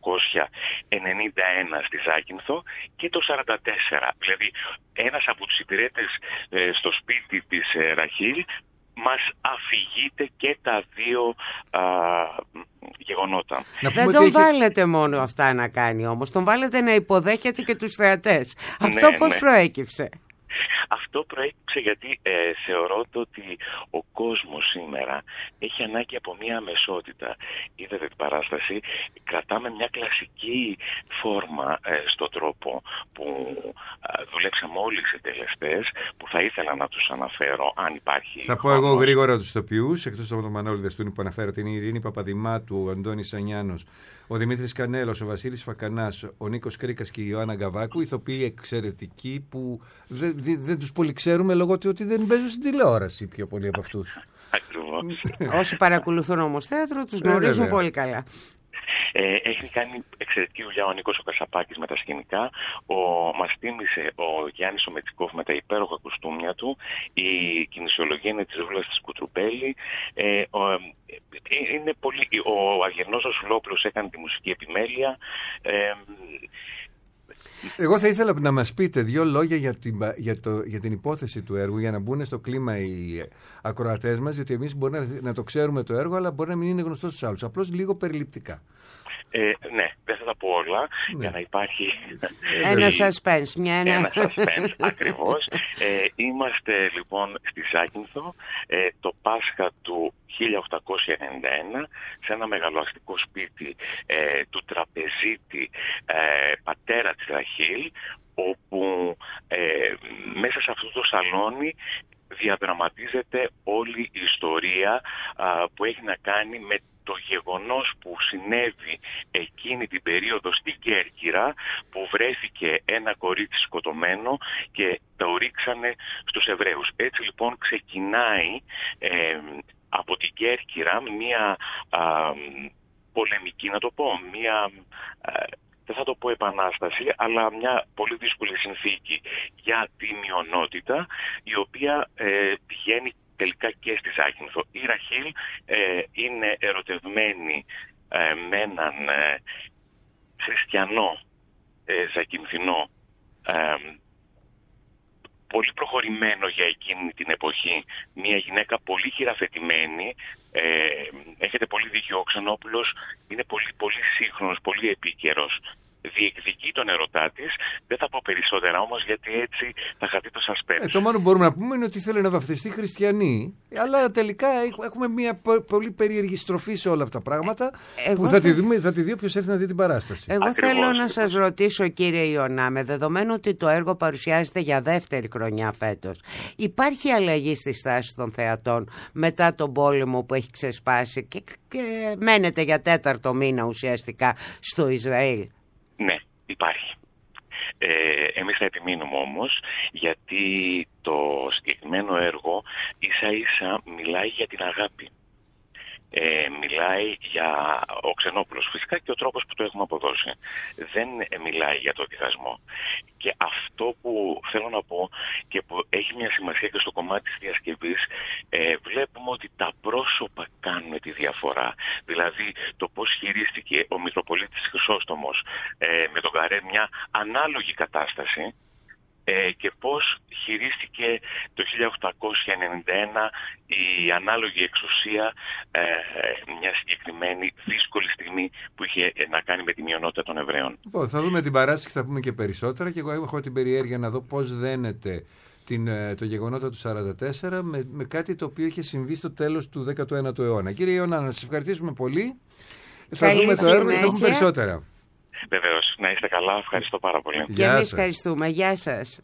1891 στη Ζάκυνθο και το 1944. Δηλαδή ένας από τους υπηρέτες στο σπίτι της Ραχίλ μας αφηγείται και τα δύο γεγονότα. Δεν τον βάλετε μόνο αυτά να κάνει όμως, τον βάλετε να υποδέχεται και τους θεατές. Αυτό πώς προέκυψε? Αυτό προέκυψε γιατί θεωρώ ότι ο κόσμος σήμερα έχει ανάγκη από μια αμεσότητα. Είδατε την παράσταση, κρατάμε μια κλασική φόρμα στον τρόπο που δουλέψαμε όλοι οι συντελεστές, που θα ήθελα να τους αναφέρω αν υπάρχει. Θα πω εγώ γρήγορα τους ηθοποιούς, εκτός από τον Μανώλη Δεστούνη που αναφέρατε, είναι η Ειρήνη Παπαδημάτου, ο Αντώνης Σανιάνος, ο Δημήτρης Κανέλος, ο Βασίλης Φακανάς, ο Νίκος Κρίκας και η Ιωάννα Γκαβάκου, ηθοποιοί εξαιρετικοί που δεν τους πολύ ξέρουμε λόγω ότι δεν παίζουν στην τηλεόραση πιο πολλοί από αυτούς. Ακριβώς. Όσοι παρακολουθούν όμως θέατρο τους γνωρίζουν βέβαια. πολύ καλά. Έχει κάνει εξαιρετική δουλειά ο Νίκος ο Κασαπάκης με τα σκηνικά. Μας τίμησε ο Γιάννης ο Μετσικόφ με τα υπέροχα κουστούμια του. Η κινησιολογία είναι της Ρούλας της Κουτρουπέλη. Είναι πολύ... Ο Αγερνός ο Σουλόπουλος έκανε τη μουσική επιμέλεια. Εγώ θα ήθελα να μας πείτε δύο λόγια για την υπόθεση του έργου, για να μπουν στο κλίμα οι ακροατές μας, γιατί εμείς μπορεί να το ξέρουμε το έργο, αλλά μπορεί να μην είναι γνωστό στους άλλους. Απλώς λίγο περιληπτικά. Ναι, δεν θα τα πω όλα, για να υπάρχει Ένα suspense, ένα suspense, ακριβώς. Είμαστε λοιπόν στη Ζάκυνθο το Πάσχα του 1891, σε ένα μεγαλοαστικό σπίτι του τραπεζίτη πατέρα της Ραχήλ, όπου μέσα σε αυτό το σαλόνι διαδραματίζεται όλη η ιστορία που έχει να κάνει με το γεγονός που συνέβη εκείνη την περίοδο στην Κέρκυρα, που βρέθηκε ένα κορίτσι σκοτωμένο και το ρίξανε στους Εβραίους. Έτσι λοιπόν ξεκινάει από την Κέρκυρα μια πολεμική, να το πω, μια... δεν θα το πω επανάσταση, αλλά μια πολύ δύσκολη συνθήκη για τη μειονότητα, η οποία πηγαίνει τελικά και στη Ζάκυνθο. Η Ραχήλ είναι ερωτευμένη με έναν χριστιανό Ζακυνθινό, πολύ προχωρημένο για εκείνη την εποχή, μια γυναίκα πολύ χειραφετημένη. Έχετε πολύ δίκιο, ο Ξενόπουλος είναι πολύ, πολύ σύγχρονος, πολύ επίκαιρος. Διεκδικεί τον ερωτά της. Δεν θα πω περισσότερα όμως, γιατί έτσι θα χαθεί το suspense. Το μόνο που μπορούμε να πούμε είναι ότι ήθελε να βαφτιστεί χριστιανή, αλλά τελικά έχουμε μια πολύ περίεργη στροφή σε όλα αυτά τα πράγματα, που θα τη δει όποιος έρθει να δει την παράσταση. Εγώ Ακριβώς. θέλω να σας ρωτήσω, κύριε Ιωνά, με δεδομένο ότι το έργο παρουσιάζεται για δεύτερη χρονιά φέτος, υπάρχει αλλαγή στη στάση των θεατών μετά τον πόλεμο που έχει ξεσπάσει και μένετε για 4ο μήνα ουσιαστικά στο Ισραήλ? Ναι, υπάρχει. Εμείς θα επιμείνουμε όμως, γιατί το συγκεκριμένο έργο ίσα ίσα μιλάει για την αγάπη. Μιλάει για ο Ξενόπουλος φυσικά και ο τρόπος που το έχουμε αποδώσει. Δεν μιλάει για το διχασμό. Και αυτό που θέλω να πω και που έχει μια σημασία και στο κομμάτι της διασκευής, βλέπουμε ότι τα πρόσωπα κάνουν τη διαφορά. Δηλαδή το πώς χειρίστηκε ο Μητροπολίτης Χρυσόστομος με τον Καρέ μια ανάλογη κατάσταση, και πώς χειρίστηκε το 1891 η ανάλογη εξουσία μια συγκεκριμένη δύσκολη στιγμή που είχε να κάνει με τη μειονότητα των Εβραίων. Λοιπόν, θα δούμε την παράσταση και θα πούμε και περισσότερα, και εγώ έχω την περιέργεια να δω πώς δένεται το γεγονότα του 1944 με κάτι το οποίο είχε συμβεί στο τέλος του 19ου αιώνα. Κύριε Ιωνά, να σας ευχαριστήσουμε πολύ. Θα δούμε το έργο και θα δούμε περισσότερα. Βεβαίως, να είστε καλά, ευχαριστώ πάρα πολύ. Και εμείς ευχαριστούμε, γεια σας.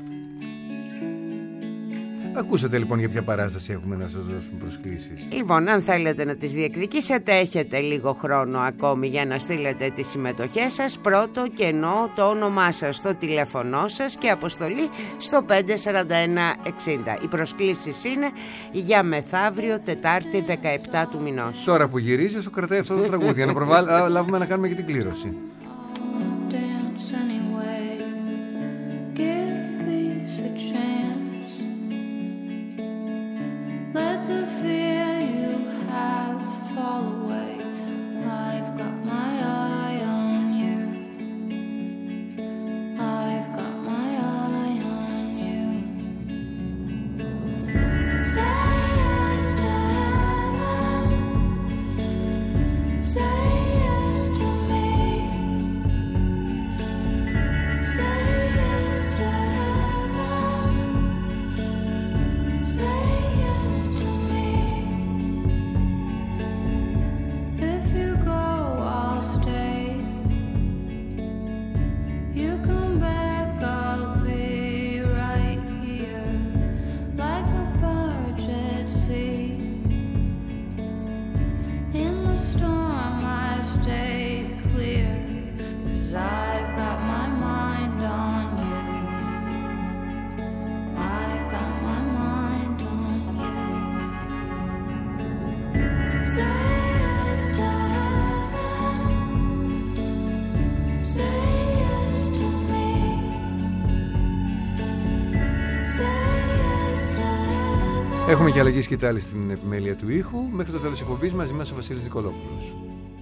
Ακούσατε λοιπόν για ποια παράσταση έχουμε να σας δώσουμε προσκλήσεις. Λοιπόν, αν θέλετε να τις διεκδικήσετε, έχετε λίγο χρόνο ακόμη για να στείλετε τις συμμετοχές σας. Πρώτο κενό το όνομά σας, το τηλέφωνό σας και αποστολή στο 54160. Οι προσκλήσεις είναι για μεθαύριο Τετάρτη 17 του μηνός. Τώρα που γυρίζει, όσο κρατάει αυτό το τραγούδι, για να προλάβουμε να κάνουμε και την κλήρωση. Dance anyway. Give peace a chance. Let the fear you have fall away. I've got my eye on you. I've got my eye on you. Say yes to heaven. Say yes to me. Έχουμε και αλλαγή σκητάλη στην επιμέλεια του ήχου. Μέχρι το τέλος της εκπομπής μαζί μας ο Βασίλης Νικολόπουλος.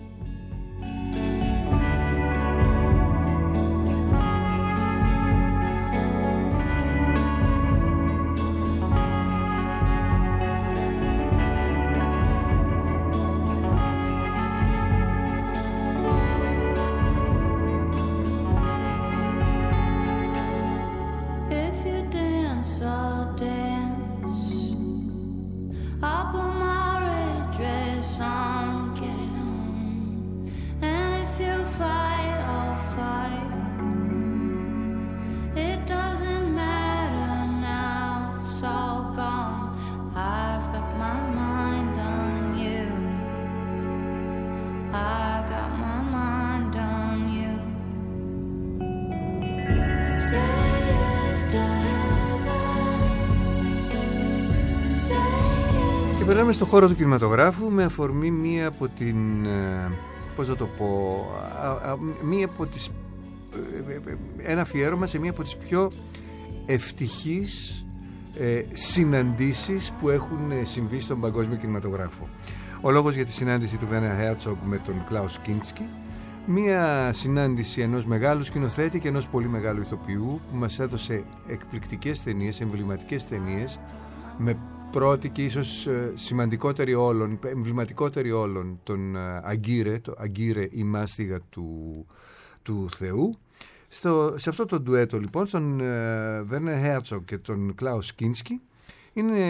Περνάμε στο χώρο του κινηματογράφου με αφορμή μία από την, πώς να το πω, μία από τις, ένα αφιέρωμα σε μία από τις πιο ευτυχείς συναντήσεις που έχουν συμβεί στον παγκόσμιο κινηματογράφο. Ο λόγος για τη συνάντηση του Werner Herzog με τον Klaus Kinski, μία συνάντηση ενός μεγάλου σκηνοθέτη και ενός πολύ μεγάλου ηθοποιού που μας έδωσε εκπληκτικές ταινίες, εμβληματικές ταινίες, με πρώτη και ίσως σημαντικότερη όλων, εμβληματικότερη όλων, τον Αγκύρε, το Αγκύρε η μάστιγα του Θεού. Σε αυτό το ντουέτο λοιπόν, στον Werner Herzog και τον Klaus Kinski, είναι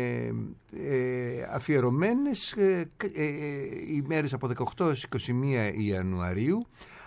αφιερωμένες οι μέρες από 18 έως 21 Ιανουαρίου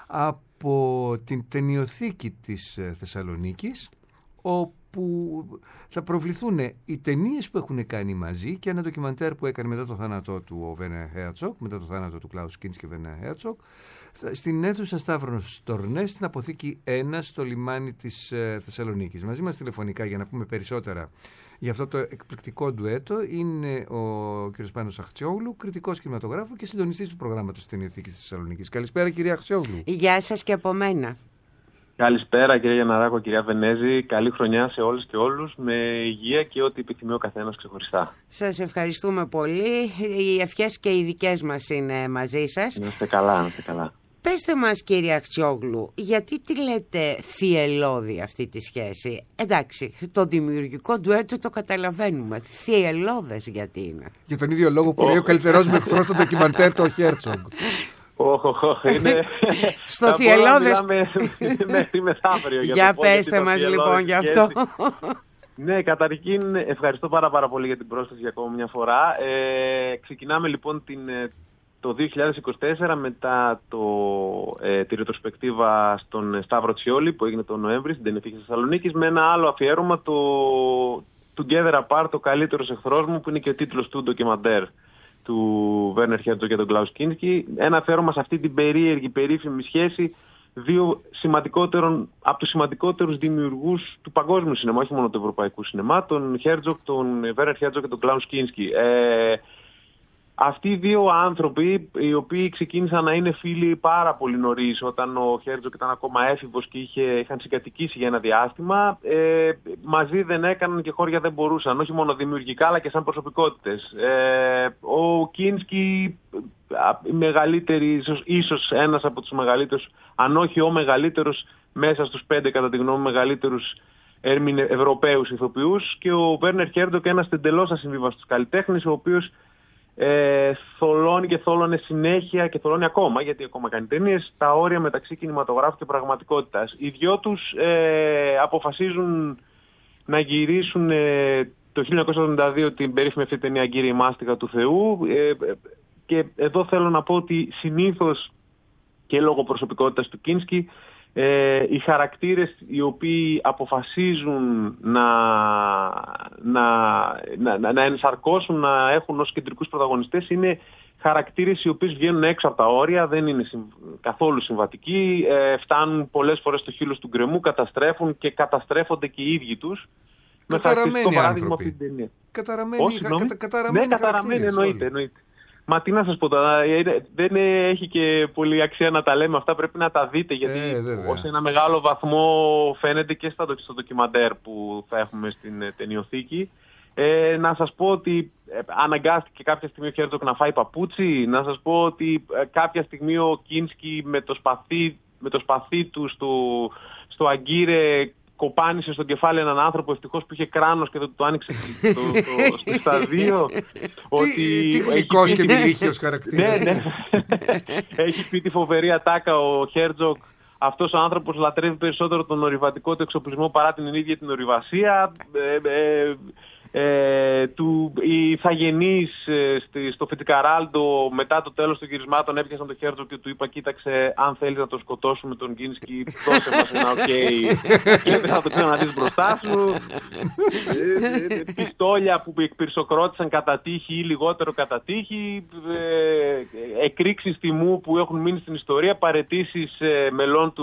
από την ταινιοθήκη της Θεσσαλονίκης, όπου θα προβληθούν οι ταινίες που έχουν κάνει μαζί και ένα ντοκιμαντέρ που έκανε μετά το θάνατό του ο Werner Herzog, μετά το θάνατο του Klaus Kinski και Werner Herzog, στην αίθουσα Σταύρος Τορνές, στην αποθήκη 1 στο λιμάνι της Θεσσαλονίκης. Μαζί μας τηλεφωνικά για να πούμε περισσότερα για αυτό το εκπληκτικό ντουέτο είναι ο κ. Πάνος Αχτσιόγλου, κριτικός κινηματογράφου και συντονιστής του προγράμματος της ταινιοθήκης της Θεσσαλονίκης. Καλησπέρα κυρία Αχτσιόγλου. Γεια σας και από μένα. Καλησπέρα κύριε Γιανναράκο, κυρία Βενέζη. Καλή χρονιά σε όλες και όλους, με υγεία και ό,τι επιθυμεί ο καθένας ξεχωριστά. Σας ευχαριστούμε πολύ. Οι ευχές και οι δικές μας είναι μαζί σας. Να είστε καλά, να είστε καλά. Πέστε μας κύριε Αχτσιόγλου, γιατί τη λέτε θυελλώδη αυτή τη σχέση? Εντάξει, το δημιουργικό ντουέτο το καταλαβαίνουμε. Θυελλώδες γιατί είναι? Για τον ίδιο λόγο που λέει ο καλύτερός μου εχθρός στο ντοκιμαντέρ, το Herzog. Είναι... Στο θυελλώδες. Μέχρι μεθαύριο. Για πέστε μας λοιπόν γι' αυτό. Ναι, καταρχήν ευχαριστώ πάρα πολύ για την πρόσκληση για ακόμα μια φορά. Ξεκινάμε λοιπόν το 2024 μετά τη ρετροσπεκτίβα στον Σταύρο Τσιόλη που έγινε τον Νοέμβρη στην ταινιοθήκη της Θεσσαλονίκης, με ένα άλλο αφιέρωμα, το Together Apart, ο καλύτερος εχθρός μου, που είναι και ο τίτλος του ντοκιμαντέρ του Werner Herzog και τον Klaus Kinski. Ένα αφιέρωμα σε αυτή την περίεργη, περίφημη σχέση δύο από τους σημαντικότερους δημιουργούς του παγκόσμιου σινεμά, όχι μόνο του ευρωπαϊκού σινεμά, τον Werner Herzog και τον Klaus Kinski. Αυτοί οι δύο άνθρωποι, οι οποίοι ξεκίνησαν να είναι φίλοι πάρα πολύ νωρίς, όταν ο Herzog ήταν ακόμα έφηβος και είχαν συγκατοικήσει για ένα διάστημα, μαζί δεν έκαναν και χώρια δεν μπορούσαν, όχι μόνο δημιουργικά αλλά και σαν προσωπικότητες. Ο Kinski, ίσως ένας από τους μεγαλύτερους, αν όχι ο μεγαλύτερος, μέσα στους 5 κατά τη γνώμη μεγαλύτερους Ευρωπαίους ηθοποιούς, και ο Werner Herzog ένας εντελώς ασυμβίβαστος καλλιτέχνης, ο οποίος θολώνει και θόλωνε συνέχεια και θολώνει ακόμα, γιατί ακόμα κάνει ταινίες, τα όρια μεταξύ κινηματογράφου και πραγματικότητας. Οι δυο τους αποφασίζουν να γυρίσουν το 1972 την περίφημη αυτή ταινία «Αγκύρε η μάστιγα του Θεού», και εδώ θέλω να πω ότι συνήθως και λόγω προσωπικότητας του Kinski, οι χαρακτήρες οι οποίοι αποφασίζουν να ενσαρκώσουν, να έχουν ως κεντρικούς πρωταγωνιστές, είναι χαρακτήρες οι οποίοι βγαίνουν έξω από τα όρια, δεν είναι καθόλου συμβατικοί, φτάνουν πολλές φορές στο χείλος του γκρεμού, καταστρέφουν και καταστρέφονται και οι ίδιοι τους. Καταραμένοι άνθρωποι. Καταραμένοι, εννοείται. Μα τι να σας πω τώρα, δεν έχει και πολύ αξία να τα λέμε αυτά, πρέπει να τα δείτε, γιατί ως ένα μεγάλο βαθμό φαίνεται και στο ντοκιμαντέρ που θα έχουμε στην ταινιοθήκη. Να σας πω ότι αναγκάστηκε κάποια στιγμή ο Χέρτζοκ να φάει παπούτσι. Να σας πω ότι κάποια στιγμή ο Κίνσκι με το σπαθί του στο αγκύρε κοπάνισε στο κεφάλι έναν άνθρωπο, ευτυχώς που είχε κράνος και δεν το άνοιξε στα δύο. Τι γλυκός και μιλήχιος χαρακτήρας. Ναι. Έχει πει τη φοβερή ατάκα ο Χέρτζοκ. Αυτός ο άνθρωπος λατρεύει περισσότερο τον ορειβατικό του εξοπλισμό παρά την ίδια την ορειβασία. Οι ηθαγενείς στο Φιτζικαράλντο μετά το τέλος των γυρισμάτων έπιασαν το Χέρτζοκ και του είπα: κοίταξε, αν θέλεις να το σκοτώσουμε τον Κίνσκι, δώσε μας ένα οκ και δεν θα το ξαναδείς μπροστά σου. Πιστόλια που εκπυρσοκρότησαν κατά τύχη ή λιγότερο κατά τύχη, εκρήξεις τιμού που έχουν μείνει στην ιστορία, παραιτήσεις μελών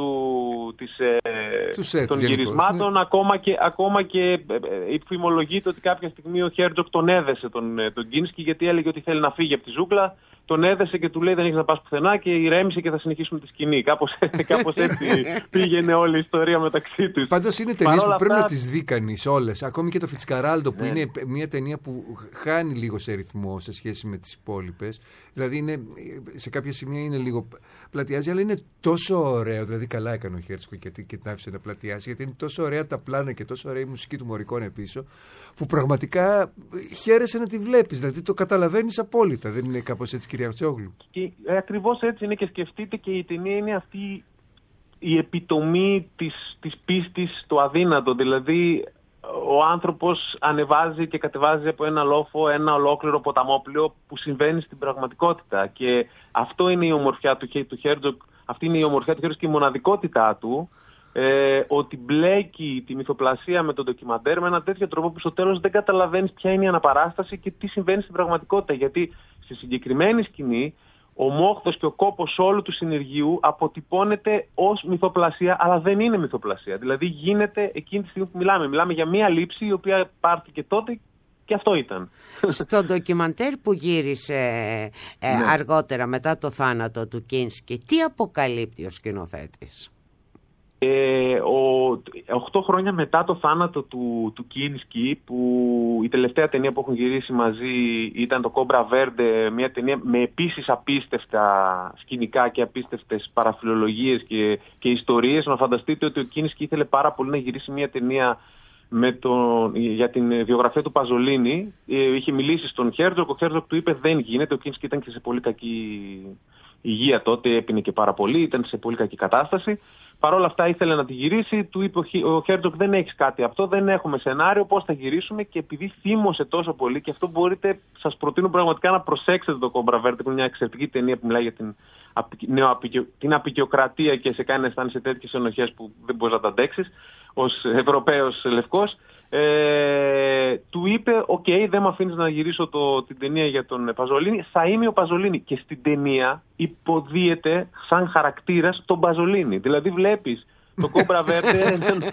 των γυρισμάτων, ναι. Ακόμα και φημολογείται ότι κάποια στιγμή ο Χέρτζοκ τον έδεσε τον Κίνσκι, γιατί έλεγε ότι θέλει να φύγει από τη ζούγκλα. Τον έδεσε και του λέει: δεν έχεις να πας πουθενά, και ηρέμησε και θα συνεχίσουμε τη σκηνή. Κάπως έτσι πήγαινε όλη η ιστορία μεταξύ τους. Πάντως είναι ταινίες που πρέπει να τις δει κανείς όλες. Ακόμη και το Φιτζικαράλντο, που είναι μια ταινία που χάνει λίγο σε ρυθμό σε σχέση με τις υπόλοιπες. Δηλαδή σε κάποια σημεία είναι λίγο πλατιάζει, αλλά είναι τόσο ωραίο. Δηλαδή καλά έκανε ο Χέρτζοκ και την άφησε να πλατιάσει, γιατί είναι τόσο ωραία τα πλάνα και τόσο ωραία η μουσική του Μωρικόνε πίσω, που πραγματικά χαίρεσαι να τη βλέπεις. Δηλαδή το καταλαβαίνεις απόλυτα. Δεν είναι κάπως έτσι, κυρία Χατζόγλου? Ακριβώς έτσι είναι, και σκεφτείτε, και η ταινία είναι αυτή η επιτομή της πίστης στο αδύνατο. Δηλαδή ο άνθρωπος ανεβάζει και κατεβάζει από ένα λόφο ένα ολόκληρο ποταμόπλαιο που συμβαίνει στην πραγματικότητα, και αυτό είναι η ομορφιά του Χέρτζοκ. Αυτή είναι η ομορφιά του Χέρτζοκ και η μοναδικότητά του, ότι μπλέκει τη μυθοπλασία με τον ντοκιμαντέρ με έναν τέτοιο τρόπο που στο τέλος δεν καταλαβαίνεις ποια είναι η αναπαράσταση και τι συμβαίνει στην πραγματικότητα. Γιατί στη συγκεκριμένη σκηνή ο μόχθος και ο κόπος όλου του συνεργείου αποτυπώνεται ως μυθοπλασία, αλλά δεν είναι μυθοπλασία. Δηλαδή γίνεται εκείνη τη στιγμή που μιλάμε για μία λήψη η οποία πάρθηκε τότε, και αυτό ήταν. Στο ντοκιμαντέρ που γύρισε αργότερα μετά το θάνατο του Κίνσκι, τι αποκαλύπτει ο σκηνοθέτης? 8 χρόνια μετά το θάνατο του Κίνσκι, που η τελευταία ταινία που έχουν γυρίσει μαζί ήταν το Κόμπρα Βέρντε, μια ταινία με επίσης απίστευτα σκηνικά και απίστευτες παραφιλολογίες και ιστορίες. Να φανταστείτε ότι ο Κίνσκι ήθελε πάρα πολύ να γυρίσει μια ταινία για την βιογραφία του Παζολίνι. Είχε μιλήσει στον Χέρτζοκ, ο Χέρτζοκ του είπε δεν γίνεται. Ο Κίνσκι ήταν και σε πολύ κακή υγεία τότε, έπινε και πάρα πολύ, ήταν σε πολύ κακή κατάσταση. Παρ' όλα αυτά ήθελε να τη γυρίσει, του είπε ο Χέρτζοκ: δεν έχεις κάτι αυτό, δεν έχουμε σενάριο, πώς θα γυρίσουμε? Και επειδή θύμωσε τόσο πολύ, και αυτό σας προτείνω πραγματικά να προσέξετε το Κόμπρα Βέρντε, που είναι μια εξαιρετική ταινία που μιλάει για την απεικιοκρατία και σε κάνει να αισθάνεσαι τέτοιες ενοχές που δεν μπορείς να τα αντέξεις ως Ευρωπαίος λευκός. Του είπε: οκ, δεν με αφήνεις να γυρίσω την ταινία για τον Παζολίνι, θα είμαι ο Παζολίνι. Και στην ταινία υποδίεται σαν χαρακτήρας τον Παζολίνι. Δηλαδή βλέπεις το Κόμπρα Βέρντε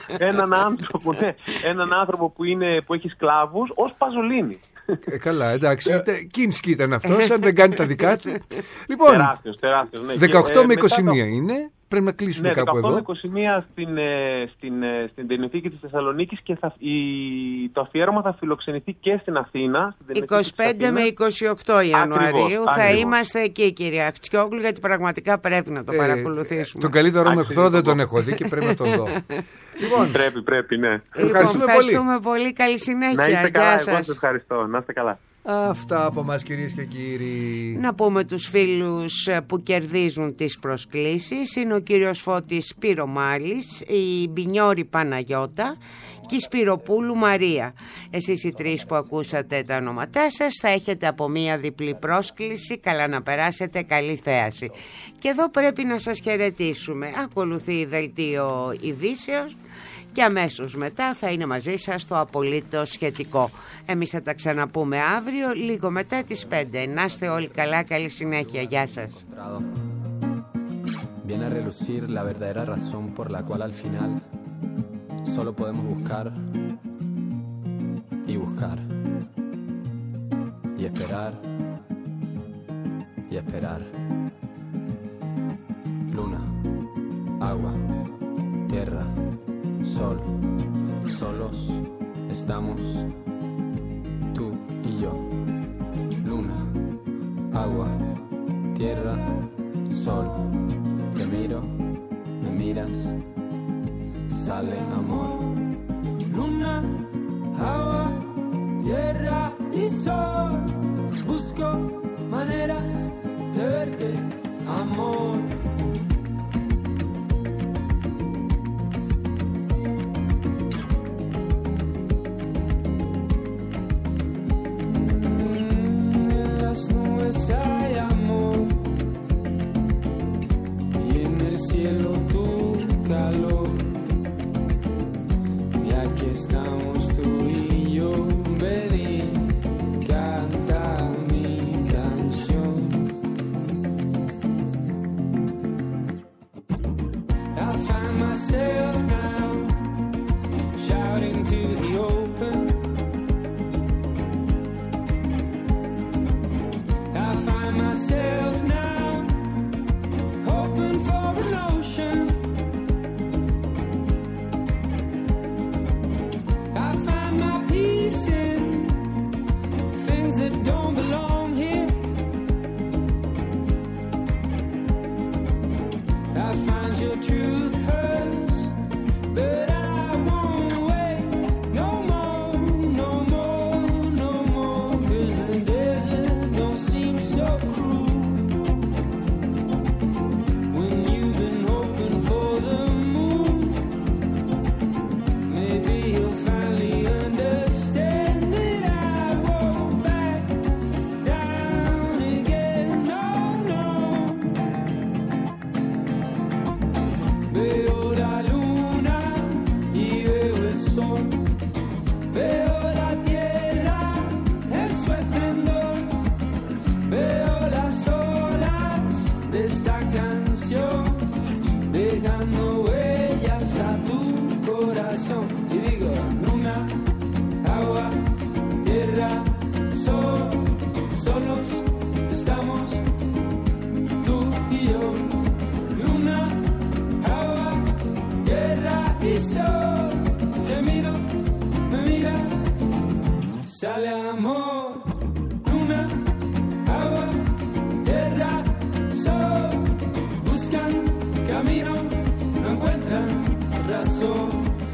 έναν άνθρωπο που έχει σκλάβους ως Παζολίνι. Καλά, εντάξει. Κίνσκι ήταν αυτός, αν δεν κάνει τα δικά του. Λοιπόν, τεράστιος, ναι. 18 με 21 είναι. Πρέπει να κλείσουμε κάπου εδώ. 18 με 21 στην Ταινιοθήκη της Θεσσαλονίκης, και το αφιέρωμα θα φιλοξενηθεί και στην Αθήνα. 25 με 28 Ιανουαρίου θα είμαστε εκεί, κυρία Χατζόγλου, γιατί πραγματικά πρέπει να το παρακολουθήσουμε. Τον καλύτερο μου εχθρό δεν τον έχω δει και πρέπει να τον δω. Λοιπόν, πρέπει, ναι. Ευχαριστούμε πολύ. Καλή συνέχεια. Να είστε καλά, εγώ σας ευχαριστώ. Να είστε καλά. Αυτά από μας, κυρίες και κύριοι. Να πούμε τους φίλους που κερδίζουν τις προσκλήσεις. Είναι ο κύριος Φώτης Πυρομάλης, η Μπινιόρη Παναγιώτα και η Σπυροπούλου Μαρία. Εσείς οι τρεις που ακούσατε τα ονόματά σας θα έχετε από μία διπλή πρόσκληση. Καλά να περάσετε, καλή θέαση. Και εδώ πρέπει να σας χαιρετήσουμε. Ακολουθεί η δελτίο ειδήσεως και αμέσως μετά θα είναι μαζί σας το απολύτως σχετικό. Εμείς θα τα ξαναπούμε αύριο, λίγο μετά τις 5. Να είστε όλοι καλά, καλή συνέχεια. Γεια σας. Viene a relucir la verdadera razón por la cual al final solo podemos buscar y buscar y esperar y esperar. Luna, agua, tierra, sol, solos estamos agua, tierra, sol. Te miro, me miras, sale amor. Luna, agua, tierra y sol. Busco maneras de verte, amor. En las nubes hay amor y en el cielo tu calor. Y aquí estamos tú y yo, vení, canta mi canción. I find myself now shouting to the open. I find myself now hoping for an ocean. I find my peace in things that don't belong here. I find your truth hurts, but I won't wait no more, no more, no more. 'Cause the desert don't seem so cruel when you've been hoping for the moon. Maybe you'll finally understand that I won't back down again. No, no. Veo la luna y veo el sol. Veo la tierra en su esplendor. Veo las olas de esta canción dejando huellas a tu corazón. Y digo, luna, agua, tierra, sol. Solos estamos tú y yo. Luna, agua, tierra y sol. Te miro, me miras, sale amor. Luna, agua, tierra, sol. Buscan camino, no encuentran razón.